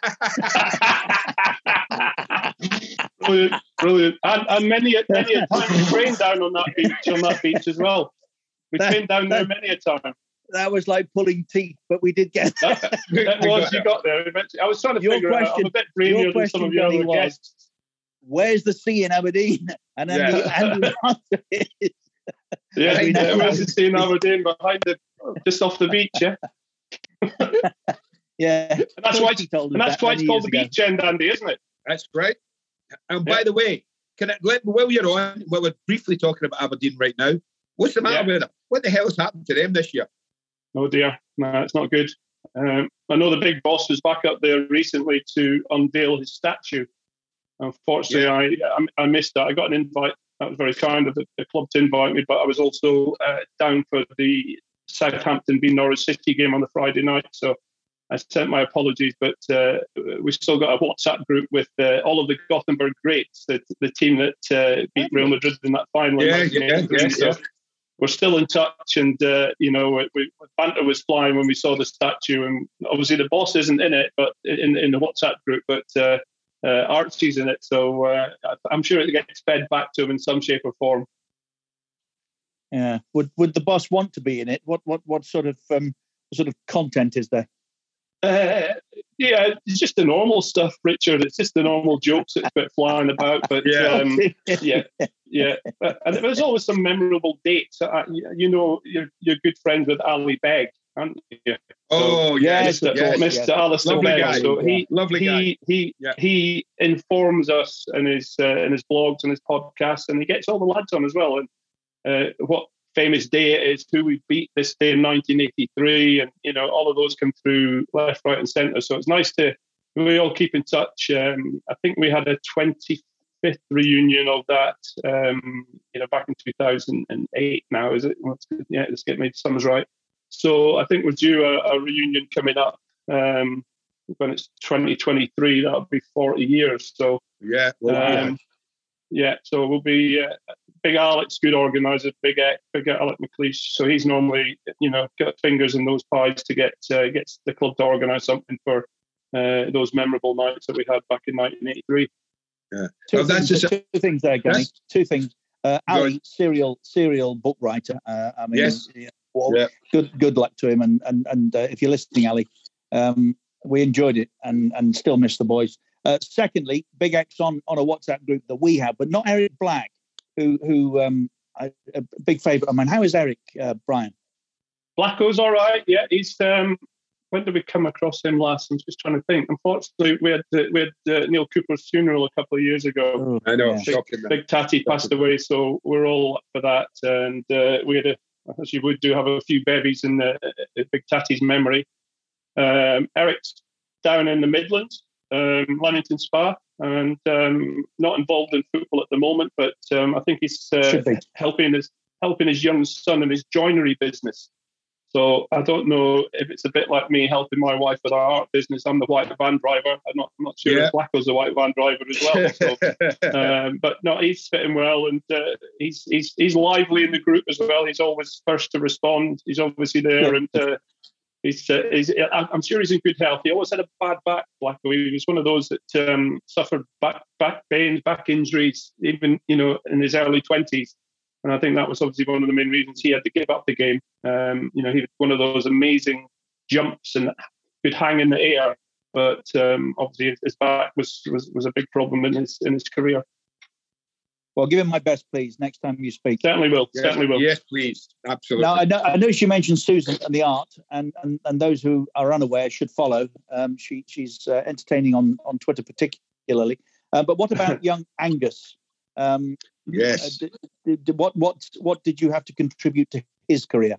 Brilliant, brilliant. And, and many, a- many a time we trained down on that beach, on that beach as well. We That- trained down there that- many a time. That was like pulling teeth, but we did get That, that We was got you there. got there eventually. I was trying to Your figure it out. I'm question- a bit your brainier than some of question, your Johnny, other was- guests. where's the C in Aberdeen? And then the, Yeah. and the answer is Yeah, we know. where's the sea in Aberdeen behind the, just off the beach, yeah. yeah. And that's why, He it's, told us and that's that why it's many called the years ago. beach end, Andy, isn't it? That's right. And Yeah. by the way, can I, let, while you're on, while we're briefly talking about Aberdeen right now, what's the matter Yeah. with them? What the hell has happened to them this year? Oh dear, no, it's not good. Um, I know the big boss was back up there recently to unveil his statue. Unfortunately, I, I I missed that. I got an invite. That was very kind of the, the club to invite me, but I was also uh, down for the Southampton v Norwich City game on the Friday night. So I sent my apologies, but uh, we still got a WhatsApp group with uh, all of the Gothenburg greats, the, the team that uh, beat Real Madrid in that final. Yeah, in yeah, nineteen eighty-three. yeah, So yeah. we're still in touch, and uh, you know, we, we, banter was flying when we saw the statue, and obviously the boss isn't in it, but in in the WhatsApp group, but uh, uh, Archie's in it, so uh, I'm sure it gets fed back to him in some shape or form. Yeah. Would would the boss want to be in it? What what what sort of um sort of content is there? Uh, Yeah, it's just the normal stuff, Richard. It's just the normal jokes that's been flying about. But Yeah. um, yeah, yeah. But, and there's always some memorable dates. Uh, you you know, you're, you're good friends with Ali Beg, aren't you? Oh, yes, Mister of course, Mister yes. Alistair Lovely Beg. guy. So he, Lovely guy. he, he, Yeah. he informs us in his uh, in his blogs and his podcasts, and he gets all the lads on as well. And uh, what famous day it is, who we beat this day in nineteen eighty-three, and you know, all of those come through left, right, and centre. So it's nice to we all keep in touch. Um, I think we had a twenty-fifth reunion of that, um, you know, back in two thousand eight. Now is it? Yeah, let's get me summers right. So I think we're due a, a reunion coming up um, when it's twenty twenty-three. That'll be forty years. So Yeah. Well, um, yeah, so we'll be uh, Big Alex, good organizer, Big Big Alec McLeish. So he's normally, you know, got fingers in those pies to get uh, gets the club to organise something for uh, those memorable nights that we had back in nineteen eighty-three. yeah. Two, Well, that's things, just two things there, Gary. Yes. Two things. Uh, Go Ali, on. serial serial book writer. Uh, I mean, Yes. yeah, well, Yeah. good good luck to him. And and and uh, if you're listening, Ali, um, we enjoyed it and and still miss the boys. Uh, secondly, Big X on on a WhatsApp group that we have, but not Eric Black, who who um I, a big favourite of mine. How is Eric, uh, Brian? Blacko's all right. Yeah, he's. Um, when did we come across him last? I'm just trying to think. Unfortunately, we had uh, we had uh, Neil Cooper's funeral a couple of years ago. I know. Yeah. Shocking. Big Tatty passed away, so we're all up for that. And uh, we had, a, as you would do, have a few bevies in the, the Big Tatty's memory. Um, Eric's down in the Midlands, um, Leamington Spa, and um, not involved in football at the moment, but um, I think he's uh, Should be. helping his helping his young son in his joinery business. So I don't know if it's a bit like me helping my wife with our art business. I'm the white van driver. I'm not, I'm not sure Yeah. if Blacko's the white van driver as well. So, um, but no, he's fitting well, and uh, he's he's he's lively in the group as well. He's always first to respond. He's obviously there, and uh, he's, uh, he's I'm sure he's in good health. He always had a bad back, Blacko. He was one of those that um, suffered back back pains, back injuries, even you know in his early twenties. And I think that was obviously one of the main reasons he had to give up the game. Um, you know, he had one of those amazing jumps and could hang in the air, but um, obviously his back was, was was a big problem in his in his career. Well, give him my best, please, next time you speak. Certainly will. Yes, Certainly will. yes, please. Absolutely. Now, I know, I know she mentioned Susan and the art, and, and, and those who are unaware should follow. Um, she she's uh, entertaining on, on Twitter particularly. Uh, but what about young Angus? Um, Yes. uh, did, did, what what what did you have to contribute to his career?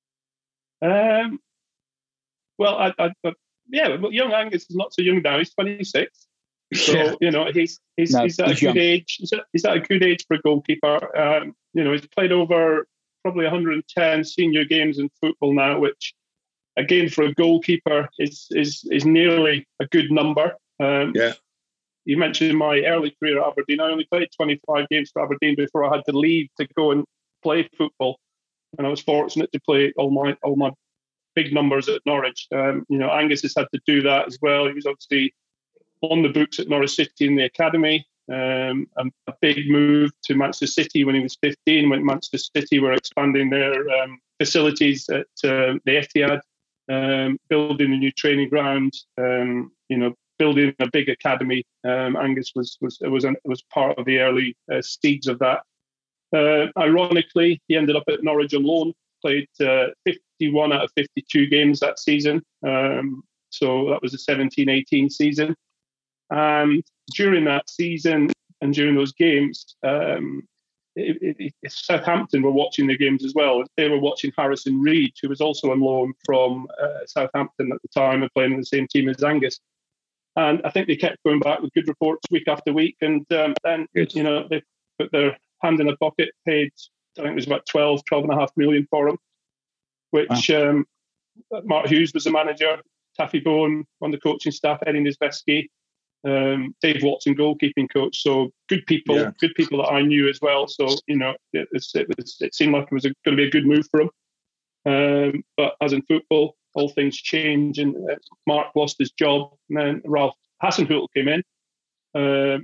Um, well, I, I, I, yeah, but young Angus is not so young now. He's twenty-six. So, Yeah. you know, he's he's, No, he's at he's a good young. age. He's at, he's at a good age for a goalkeeper. Um, you know, he's played over probably one hundred ten senior games in football now, which, again, for a goalkeeper is is is nearly a good number. Um, Yeah. You mentioned my early career at Aberdeen. I only played twenty-five games for Aberdeen before I had to leave to go and play football. And I was fortunate to play all my all my big numbers at Norwich. Um, you know, Angus has had to do that as well. He was obviously on the books at Norwich City in the academy. Um, and a big move to Manchester City when he was fifteen. When Manchester City were expanding their um, facilities at uh, the Etihad, um, building a new training ground. Um, you know. Building a big academy, um, Angus was was was an, was part of the early uh, seeds of that. Uh, ironically, he ended up at Norwich on loan. Played uh, fifty-one out of fifty-two games that season. Um, so that was the seventeen eighteen season. And during that season and during those games, um, it, it, it, Southampton were watching the games as well. They were watching Harrison Reed, who was also on loan from uh, Southampton at the time and playing in the same team as Angus. And I think they kept going back with good reports week after week. And um, then, Good. you know, they put their hand in their pocket, paid, I think it was about twelve, twelve and a half million for him, which wow. um, Mark Hughes was the manager, Taffy Bowen on the coaching staff, Eddie Nisbeski, um, Dave Watson, goalkeeping coach. So good people, yeah. good people that I knew as well. So, you know, it, it's, it, was, it seemed like it was going to be a good move for him. Um, but as in football, all things change, and uh, Mark lost his job, and then Ralph Hasenhüttl came in. Uh,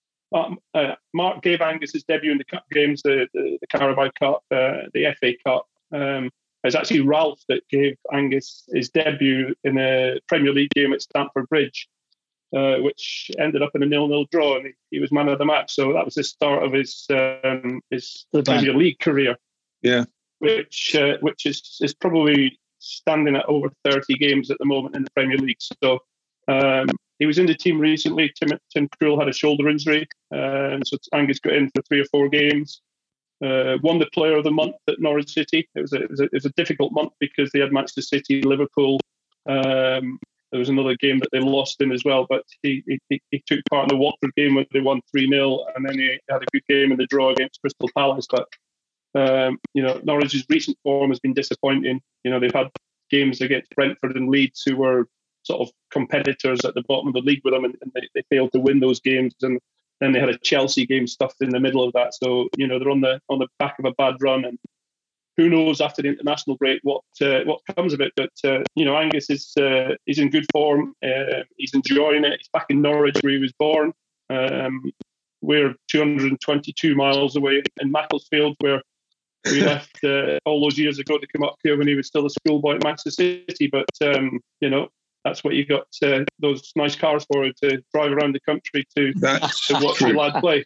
uh, Mark gave Angus his debut in the cup games, the, the, the Carabao Cup, uh, the F A Cup, um, It's actually Ralph that gave Angus his debut in a Premier League game at Stamford Bridge, uh, which ended up in a nil-nil draw, and he, he was man of the match. So that was the start of his um, his Premier League career. Yeah, which uh, which is is probably standing at over thirty games at the moment in the Premier League. So um, he was in the team recently. Tim Tim Krul had a shoulder injury, um, so Angus got in for three or four games. Uh, won the Player of the Month at Norwich City. It was a, it was a, it was a difficult month because they had Manchester City, Liverpool. Um, there was another game that they lost in as well, but he, he, he took part in the Watford game where they won three nil, and then he had a good game in the draw against Crystal Palace. But um, you know, Norwich's recent form has been disappointing. You know, they've had games against Brentford and Leeds, who were sort of competitors at the bottom of the league with them, and, and they, they failed to win those games. And then they had a Chelsea game stuffed in the middle of that. So, you know, they're on the on the back of a bad run, and who knows after the international break what uh, what comes of it. But, uh, you know, Angus is uh, he's in good form. Uh, he's enjoying it. He's back in Norwich where he was born. Um, we're two hundred twenty-two miles away in Macclesfield, where we left uh, all those years ago to come up here when he was still a schoolboy at Manchester City. But, um, you know, that's what you got uh, those nice cars for, to drive around the country to, to watch the lad play.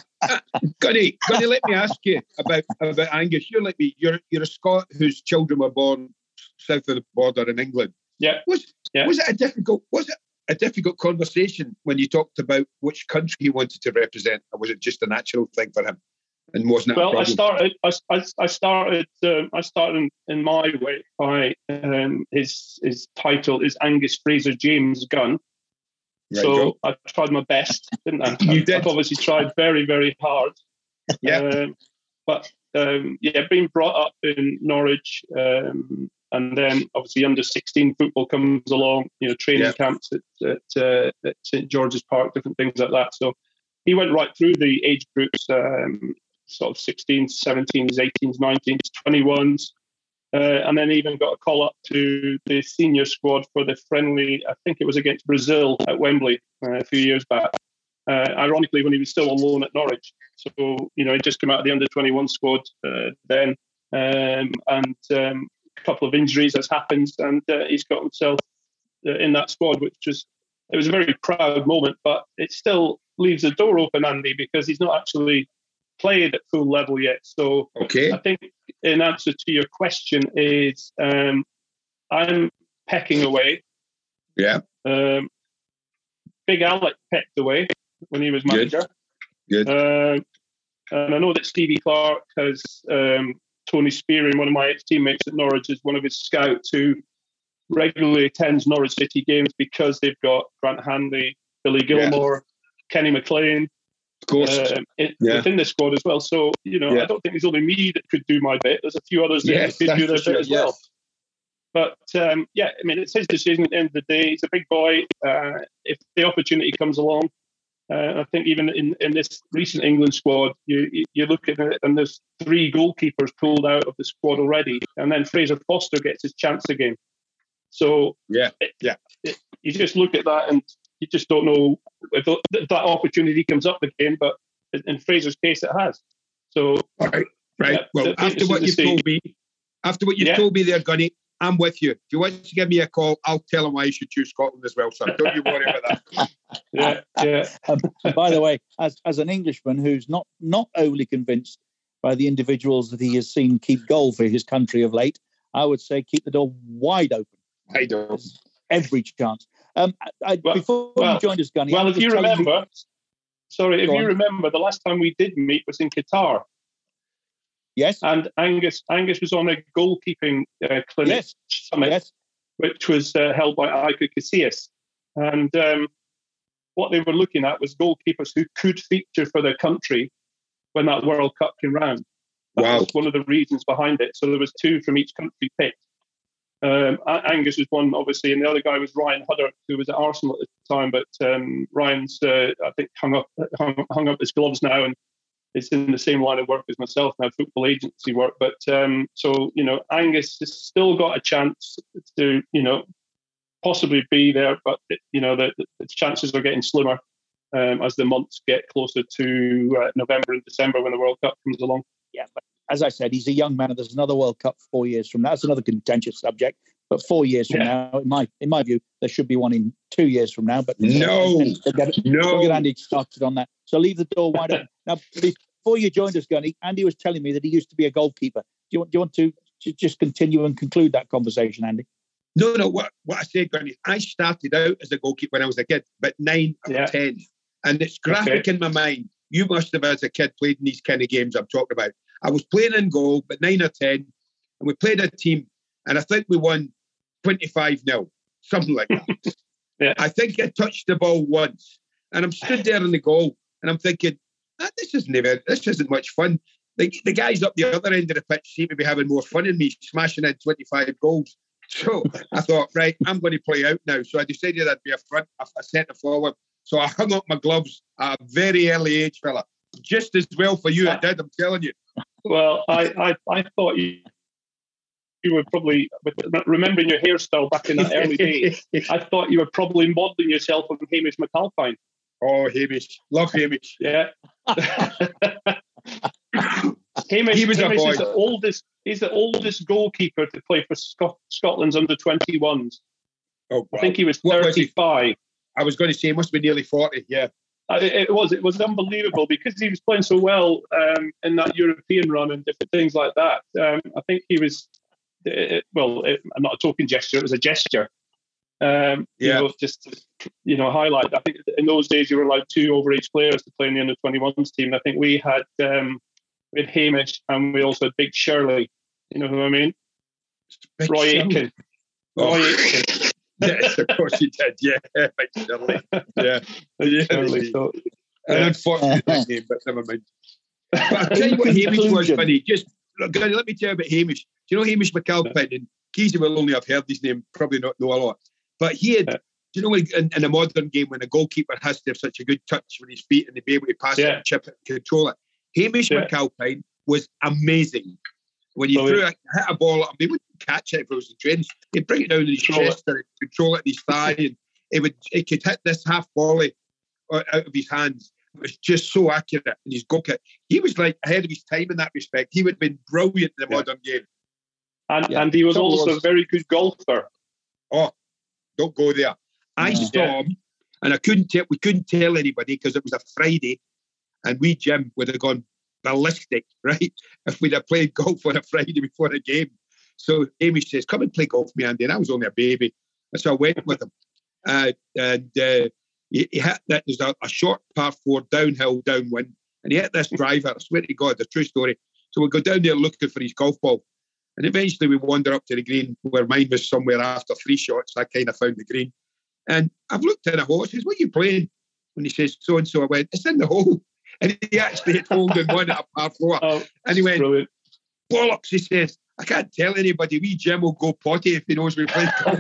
Gunny, Gunny, let me ask you about, about Angus. You're like me. You're you're a Scot whose children were born south of the border in England. Yeah. Was yeah. was it a difficult was it a difficult conversation when you talked about which country he wanted to represent, or was it just a natural thing for him? And wasn't it well, a problem? I started. I, I, I started. Um, I started in, in my way by um, his his title is Angus Fraser James Gunn. Right, so go. I tried my best, didn't I? You I've, did. I've obviously tried very, very hard. Yeah. Um, but um, yeah, being brought up in Norwich, um, and then obviously under sixteen football comes along. You know, training yeah. camps at at, uh, at St George's Park, different things like that. So he went right through the age groups. Um, sort of sixteens, seventeens, eighteens, nineteens, twenty-ones, uh, and then even got a call up to the senior squad for the friendly, I think it was against Brazil at Wembley uh, a few years back, uh, ironically when he was still on loan at Norwich. So, you know, he just come out of the under twenty-one squad uh, then, um, and um, a couple of injuries has happened, and uh, he's got himself uh, in that squad, which was, it was a very proud moment, but it still leaves the door open, Andy, because he's not actually played at full level yet. So okay. I think in answer to your question is um, I'm pecking away. Yeah. Um, Big Alec pecked away when he was manager. Good. Good. Uh, and I know that Stevie Clark has um, Tony Spearing, one of my ex-teammates at Norwich, is one of his scouts who regularly attends Norwich City games because they've got Grant Hanley, Billy Gilmore, yeah. Kenny McLean. Of course, uh, it, yeah. within the squad as well. So, you know, yeah. I don't think it's only me that could do my bit. There's a few others that yes, could do their sure, bit as yes. well. But, um, yeah, I mean, it's his decision at the end of the day. He's a big boy. Uh, if the opportunity comes along, uh, I think even in, in this recent England squad, you, you, you look at it and there's three goalkeepers pulled out of the squad already. And then Fraser Foster gets his chance again. So, yeah, it, yeah. It, you just look at that and you just don't know if that opportunity comes up again, but in Fraser's case, it has. So, all right, right. Yeah, well, after what you've told me, after what you've yeah. told me there, Gunny, I'm with you. If you want to give me a call, I'll tell him why you should choose Scotland as well, sir. Don't you worry about that. yeah, yeah. Um, by the way, as as an Englishman who's not not overly convinced by the individuals that he has seen keep goal for his country of late, I would say keep the door wide open. I do. Every chance. Um, I, well, before well, you joined us, Gunny. Well, if you remember, me, sorry, if you on. remember, the last time we did meet was in Qatar. Yes. And Angus Angus was on a goalkeeping uh, clinic yes. summit, yes. which was uh, held by Iker Casillas. And um, what they were looking at was goalkeepers who could feature for their country when that World Cup came round. That wow. was one of the reasons behind it. So there was two from each country picked. Um, Angus was one, obviously, and the other guy was Ryan Hudder, who was at Arsenal at the time. But um, Ryan's, uh, I think, hung up hung, hung up his gloves now, and it's in the same line of work as myself now, football agency work. But um, so, you know, Angus has still got a chance to, you know, possibly be there, but you know, the, the chances are getting slimmer um, as the months get closer to uh, November and December when the World Cup comes along. Yeah, but as I said, he's a young man, and there's another World Cup four years from now. That's another contentious subject. But four years from yeah. now, in my in my view, there should be one in two years from now. But no, we'll get, no, we'll get Andy started on that. So leave the door wide open. Now, before you joined us, Gunny, Andy was telling me that he used to be a goalkeeper. Do you want, do you want to just continue and conclude that conversation, Andy? No, no. What what I said, Gunny, I started out as a goalkeeper when I was a kid, but nine or yeah. ten, and it's graphic okay. in my mind. You must have, as a kid, played in these kind of games I'm talking about. I was playing in goal, but nine or ten, and we played a team, and I think we won twenty-five nil, something like that. yeah. I think I touched the ball once, and I'm stood there in the goal, and I'm thinking, ah, this isn't even, this isn't much fun. The, the guys up the other end of the pitch seem to be having more fun than me, smashing in twenty-five goals. So I thought, right, I'm going to play out now. So I decided I'd be a front, a, a centre forward. So I hung up my gloves at a very early age, fella. Just as well for you, it did, I'm telling you. Well, I, I, I thought you you were probably, remembering your hairstyle back in that early days, I thought you were probably modelling yourself on Hamish McAlpine. Oh, Hamish. Love Hamish. Yeah. Hamish, he was Hamish is the oldest, he's the oldest goalkeeper to play for Scot- Scotland's under twenty-ones. Oh, wow. I think he was thirty-five. Was I was going to say, he must be nearly forty, yeah. Uh, it, it was. It was unbelievable because he was playing so well um, in that European run and different things like that. Um, I think he was, it, well, it, not a token gesture, it was a gesture. Um, yeah. You know, just to, you know, highlight. I think in those days you were allowed two overage players to play in the under twenty-ones team. I think we had um, we had Hamish and we also had Big Shirley. You know who I mean? Big Roy Shirley. Aitken. Oh. Roy Aitken. Yes, of course he did. Yeah, Big Shirley. Yeah, yeah. Shirley, so, An yeah. unfortunate name, but never mind. But I'll tell you what Hamish was funny. Just look, let me tell you about Hamish. Do you know Hamish McAlpine? And Keezy will only have heard his name, probably not know a lot. But he had, yeah. do you know, in, in a modern game when a goalkeeper has to have such a good touch with his feet and to be able to pass yeah. it and chip it and control it, Hamish yeah. McAlpine was amazing. When you threw a, hit a ball at him, he wouldn't catch it if it was in training. He'd bring it down in his control chest and control it in his thigh, and he would he could hit this half volley out of his hands. It was just so accurate in his goal kick. He was like ahead of his time in that respect. He would have been brilliant in the yeah. modern game. And yeah. and he was also was, a very good golfer. Oh, don't go there. I yeah. saw him, and I couldn't tell. We couldn't tell anybody because it was a Friday, and we Jim would have gone ballistic, right? If we'd have played golf on a Friday before a game. So Hamish says, come and play golf with me, Andy. And I was only a baby. And so I went with him. Uh, and uh, he, he hit that. There's a, a short par four, downhill, downwind. And he hit this driver. I swear to God, the true story. So we go down there looking for his golf ball. And eventually we wander up to the green where mine was somewhere after three shots. I kind of found the green. And I've looked in a hole. I says, what are you playing? And he says, so-and-so. I went, it's in the hole. And he actually had hold in one at a par four. Oh, and he went, brilliant. Bollocks, he says, I can't tell anybody. Wee Jim will go potty if he knows we play golf.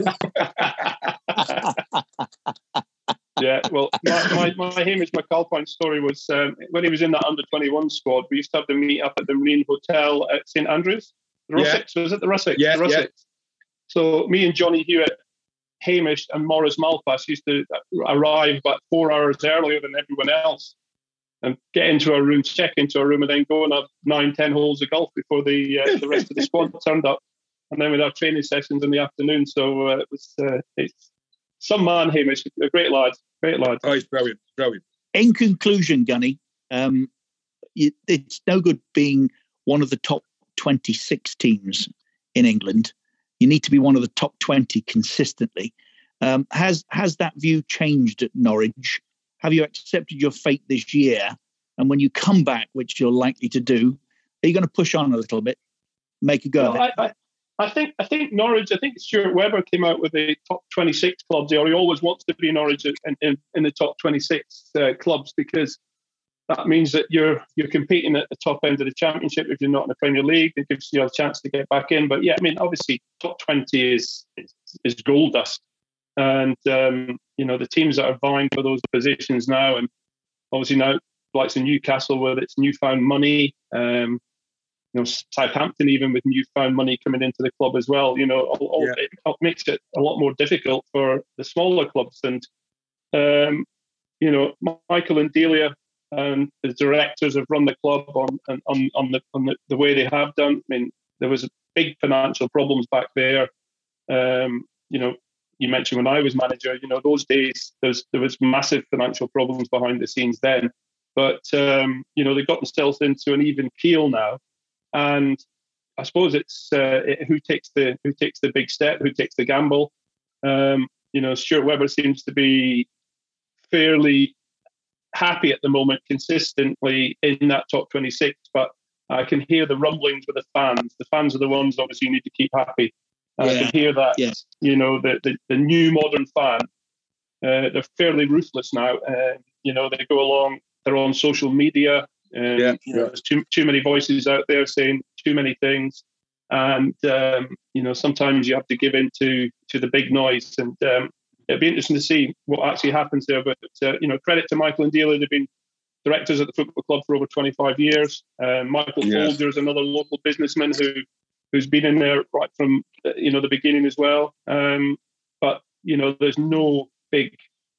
Yeah, well, my, my, my Hamish McAlpine story was um, when he was in that under twenty-one squad, we used to have to meet up at the Marine Hotel at St Andrews. The Russex, yeah. was it the Russex? Yeah, the Russex. Yeah. So me and Johnny Hewitt, Hamish and Maurice Malpass used to arrive about four hours earlier than everyone else and get into our room, check into our room, and then go and have nine, ten holes of golf before the uh, the rest of the squad turned up. And then we'd have training sessions in the afternoon. So uh, it was uh, it's some man, Hamish, a great lad, great lad. Oh, he's brilliant, brilliant. In conclusion, Gunny, um, you, it's no good being one of the top twenty-six teams in England. You need to be one of the top twenty consistently. Um, has has that view changed at Norwich? Have you accepted your fate this year? And when you come back, which you're likely to do, are you going to push on a little bit, make a go well, of it? I, I, I think I think Norwich, I think Stuart Webber came out with the top twenty-six clubs, or he always wants to be Norwich in, in, in the top twenty-six uh, clubs, because that means that you're you're competing at the top end of the Championship. If you're not in the Premier League, it gives you a chance to get back in. But yeah, I mean, obviously, top twenty is is, is gold dust. And, um, you know, the teams that are vying for those positions now, and obviously now, like in Newcastle with its newfound money, um, you know, Southampton even with newfound money coming into the club as well, you know, all, all, yeah. it makes it a lot more difficult for the smaller clubs. And, um, you know, Michael and Delia, and the directors have run the club on on on the on the, the way they have done. I mean, there was big financial problems back there. Um, you know, you mentioned when I was manager. You know, those days there's there was massive financial problems behind the scenes then. But um, you know, they've got themselves into an even keel now, and I suppose it's uh, it, who takes the who takes the big step, who takes the gamble. Um, you know, Stuart Webber seems to be fairly happy at the moment, consistently in that top twenty-six. But I can hear the rumblings with the fans. The fans are the ones, obviously, you need to keep happy. And yeah. I can hear that. Yes. You know, the, the the new modern fan. Uh, they're fairly ruthless now. Uh, you know, they go along. They're on social media. Um, yeah. You know, there's too too many voices out there saying too many things. And, um, you know, sometimes you have to give in to, to the big noise. And um, it'd be interesting to see what actually happens there. But, uh, you know, credit to Michael and Delia. They've been directors at the football club for over twenty-five years. Uh, Michael yes. Folger is another local businessman who, who's been in there right from, you know, the beginning as well. Um, but, you know, there's no big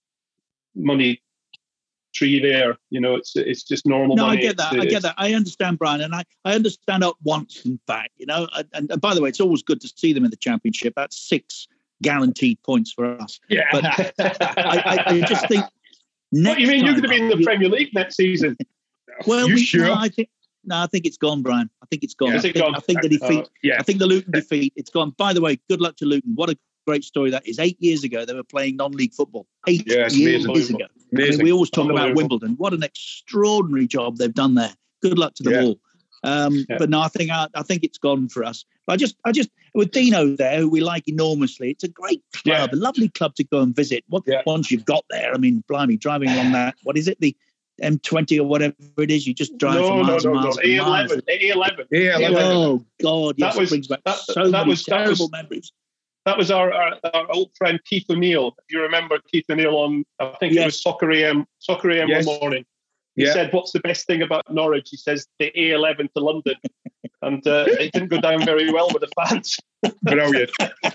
money tree there. You know, it's it's just normal no, money. I get that. It's, I get that. I understand, Brian, and I, I understand at once, in fact, you know, and, and by the way, it's always good to see them in the Championship. That's six guaranteed points for us. Yeah. But I, I, I just think... What do you mean you're going to be in the Premier League next season? Well, you we, sure? No, I think, no, I think it's gone, Brian. I think it's gone. Yeah. I, think, it gone? I think the defeat, uh, yeah. I think the Luton defeat, it's gone. By the way, good luck to Luton. What a great story that is. Eight years ago, they were playing non-league football. Eight yeah, years ago. I mean, we always talk about Wimbledon. What an extraordinary job they've done there. Good luck to them yeah. all. Um, yeah. But no, I think I, I think it's gone for us. But I just, I just with Dino there, who we like enormously. It's a great club, yeah. a lovely club to go and visit. What, yeah. Once you've got there, I mean, blimey, driving along that. What is it? The M twenty or whatever it is. You just drive no, for miles no, no, and miles. No, A eleven. A eleven. A eleven. Oh God, yes, that was, brings back that, so that many was, terrible that was, memories. That was our, our, our old friend Keith O'Neill. If you remember Keith O'Neill on, I think yes. it was Soccer A M, Soccer A M yes. one morning. He yeah. said, "What's the best thing about Norwich?" He says, "The A eleven to London," and uh, it didn't go down very well with the fans. Brilliant.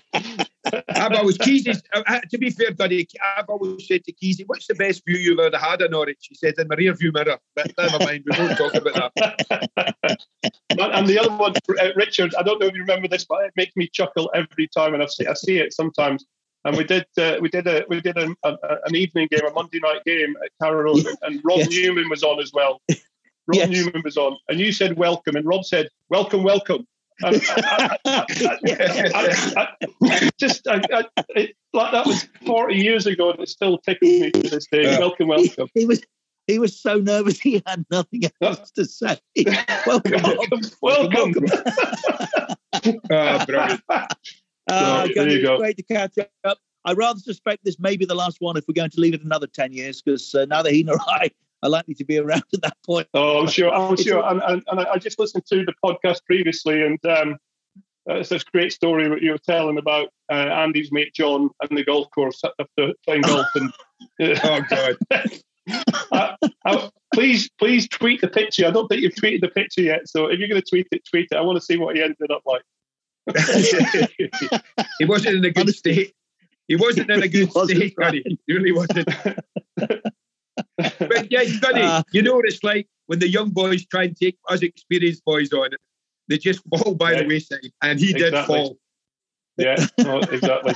I've always Keezy. Uh, to be fair, Buddy, I've always said to Keezy, "What's the best view you've ever had in Norwich?" He said, "In my rear view mirror." But never mind, we won't talk about that. And the other one, uh, Richard. I don't know if you remember this, but it makes me chuckle every time, and I see, I see it sometimes. And we did, uh, we did a, we did a, a, an evening game, a Monday night game at Carrow Road, and Rob yes. Newman was on as well. Rob yes. Newman was on, and you said welcome, and Rob said welcome, welcome. And I, I, I, I, just I, I, it, like that was forty years ago, and it still tickles me to this day. Yeah. Welcome, welcome. He, he was he was so nervous he had nothing else to say. Welcome, welcome, welcome. welcome. Oh, brilliant. Uh, so, it's go. great to catch up. I rather suspect this may be the last one if we're going to leave it another ten years, because uh, now that he and I are likely to be around at that point. Oh, I'm sure. I'm sure. And, and, and I just listened to the podcast previously, and um, uh, it's this great story that you were telling about uh, Andy's mate John and the golf course after playing golf. And uh, oh God! uh, uh, please, please tweet the picture. I don't think you've tweeted the picture yet. So if you're going to tweet it, tweet it. I want to see what he ended up like. He wasn't in a good state. He wasn't in a good state, Gunny. He really wasn't. But yeah, Gunny, uh, you know what it's like when the young boys try and take us experienced boys on. They just fall by yeah. the wayside, and he exactly. did fall. Yeah, no, exactly.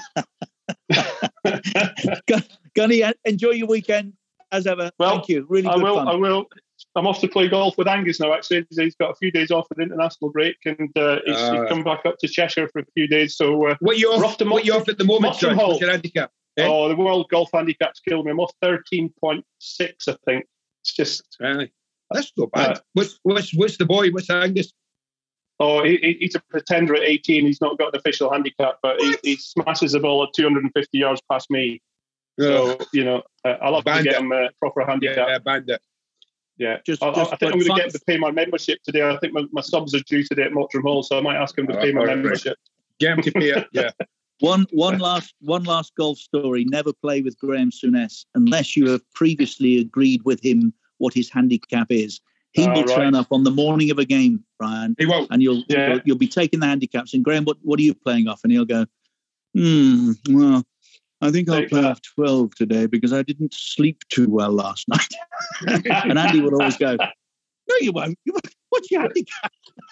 Gunny, enjoy your weekend as ever. Well, thank you. Really I good will. fun. I will. I'm off to play golf with Angus now, actually. He's got a few days off for the international break, and uh, he's, uh, he's come back up to Cheshire for a few days. So, uh, what are you off, off, to what you off at the moment, John? What's your handicap? Eh? Oh, the world golf handicap's killed me. I'm off thirteen point six, I think. It's just... Really? That's not bad. Uh, what's, what's, what's the boy? What's Angus? Oh, he, he's a pretender at eighteen. He's not got an official handicap, but he, he smashes the ball at two hundred fifty yards past me. So, you know, uh, I'll have bandit. to get him a proper handicap. Yeah, bandit. Yeah, just, I, just I think I'm going to get him to pay my membership today. I think my, my subs are due today at Mottram Hall, so I might ask him to oh, pay my right. membership. Get him to pay it, yeah. One one last one last golf story. Never play with Graham Souness unless you have previously agreed with him what his handicap is. He oh, will right. turn up on the morning of a game, Brian. He won't. And you'll, yeah. you'll you'll be taking the handicaps. And Graham, what, what are you playing off? And he'll go, hmm, well, I think I'll play off twelve today because I didn't sleep too well last night. And Andy would always go, no, you won't. You won't. What's your handicap?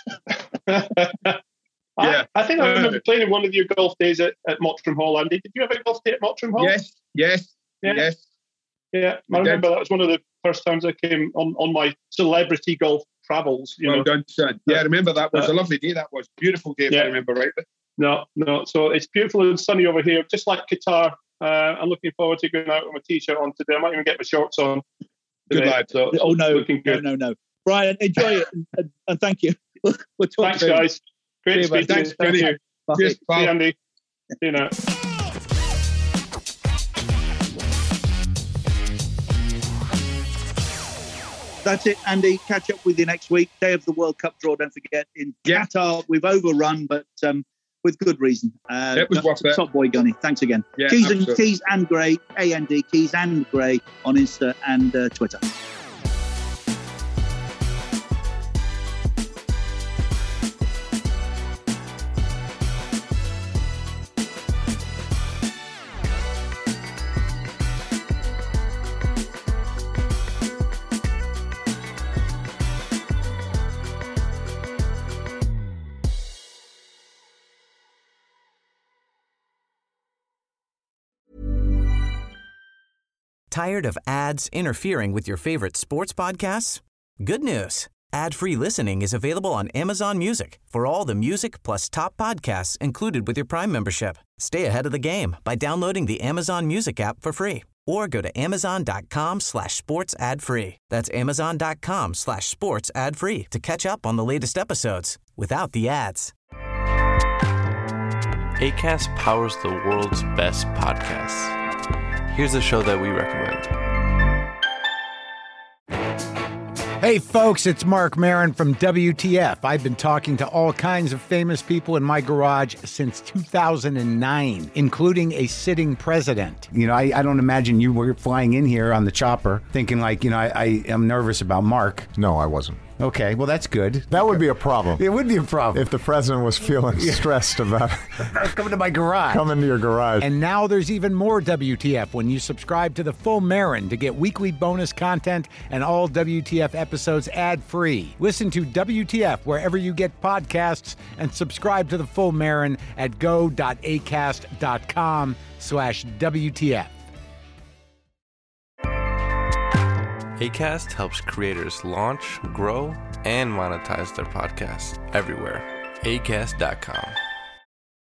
Yeah. I, I think I remember playing in one of your golf days at, at Mottram Hall, Andy. Did you have a golf day at Mottram Hall? Yes, yes, yeah. yes. Yeah, I remember that was one of the first times I came on, on my celebrity golf travels. You well know. done, son. Yeah, I remember that was uh, a lovely day. That was beautiful day, if yeah. I remember rightly. No, no. So it's beautiful and sunny over here, just like Qatar. Uh, I'm looking forward to going out with my t-shirt on today. I might even get my shorts on. Good today, lad. So oh no, looking no, good. no, no. Brian, enjoy it and, and thank you. We'll talk Thanks, soon. guys. Great to speak to you. Thanks, Thank you. Cheers, See you, Andy. See you now. That's it, Andy. Catch up with you next week. Day of the World Cup draw, don't forget. In Yeah. Qatar, we've overrun, but um, with good reason. Uh, It was worth it. Top boy Gunny. Thanks again. Yeah, Keys, and, absolutely. Keys and Gray, A N D, Keys and Gray on Insta and uh, Twitter. Tired of ads interfering with your favorite sports podcasts? Good news. Ad-free listening is available on Amazon Music for all the music plus top podcasts included with your Prime membership. Stay ahead of the game by downloading the Amazon Music app for free or go to amazon.com slash sports ad free. That's amazon.com slash sports ad free to catch up on the latest episodes without the ads. Acast powers the world's best podcasts. Here's a show that we recommend. Hey folks, it's Mark Maron from W T F. I've been talking to all kinds of famous people in my garage since two thousand nine, including a sitting president. You know, I, I don't imagine you were flying in here on the chopper thinking like, you know, I, I am nervous about Mark. No, I wasn't. Okay, well, that's good. That would be a problem. It would be a problem. If the president was feeling stressed about coming to my garage. Coming to your garage. And now there's even more W T F when you subscribe to the full Marin to get weekly bonus content and all W T F episodes ad-free. Listen to W T F wherever you get podcasts and subscribe to the full Marin at go.acast.com slash WTF. Acast helps creators launch, grow, and monetize their podcasts everywhere. acast dot com.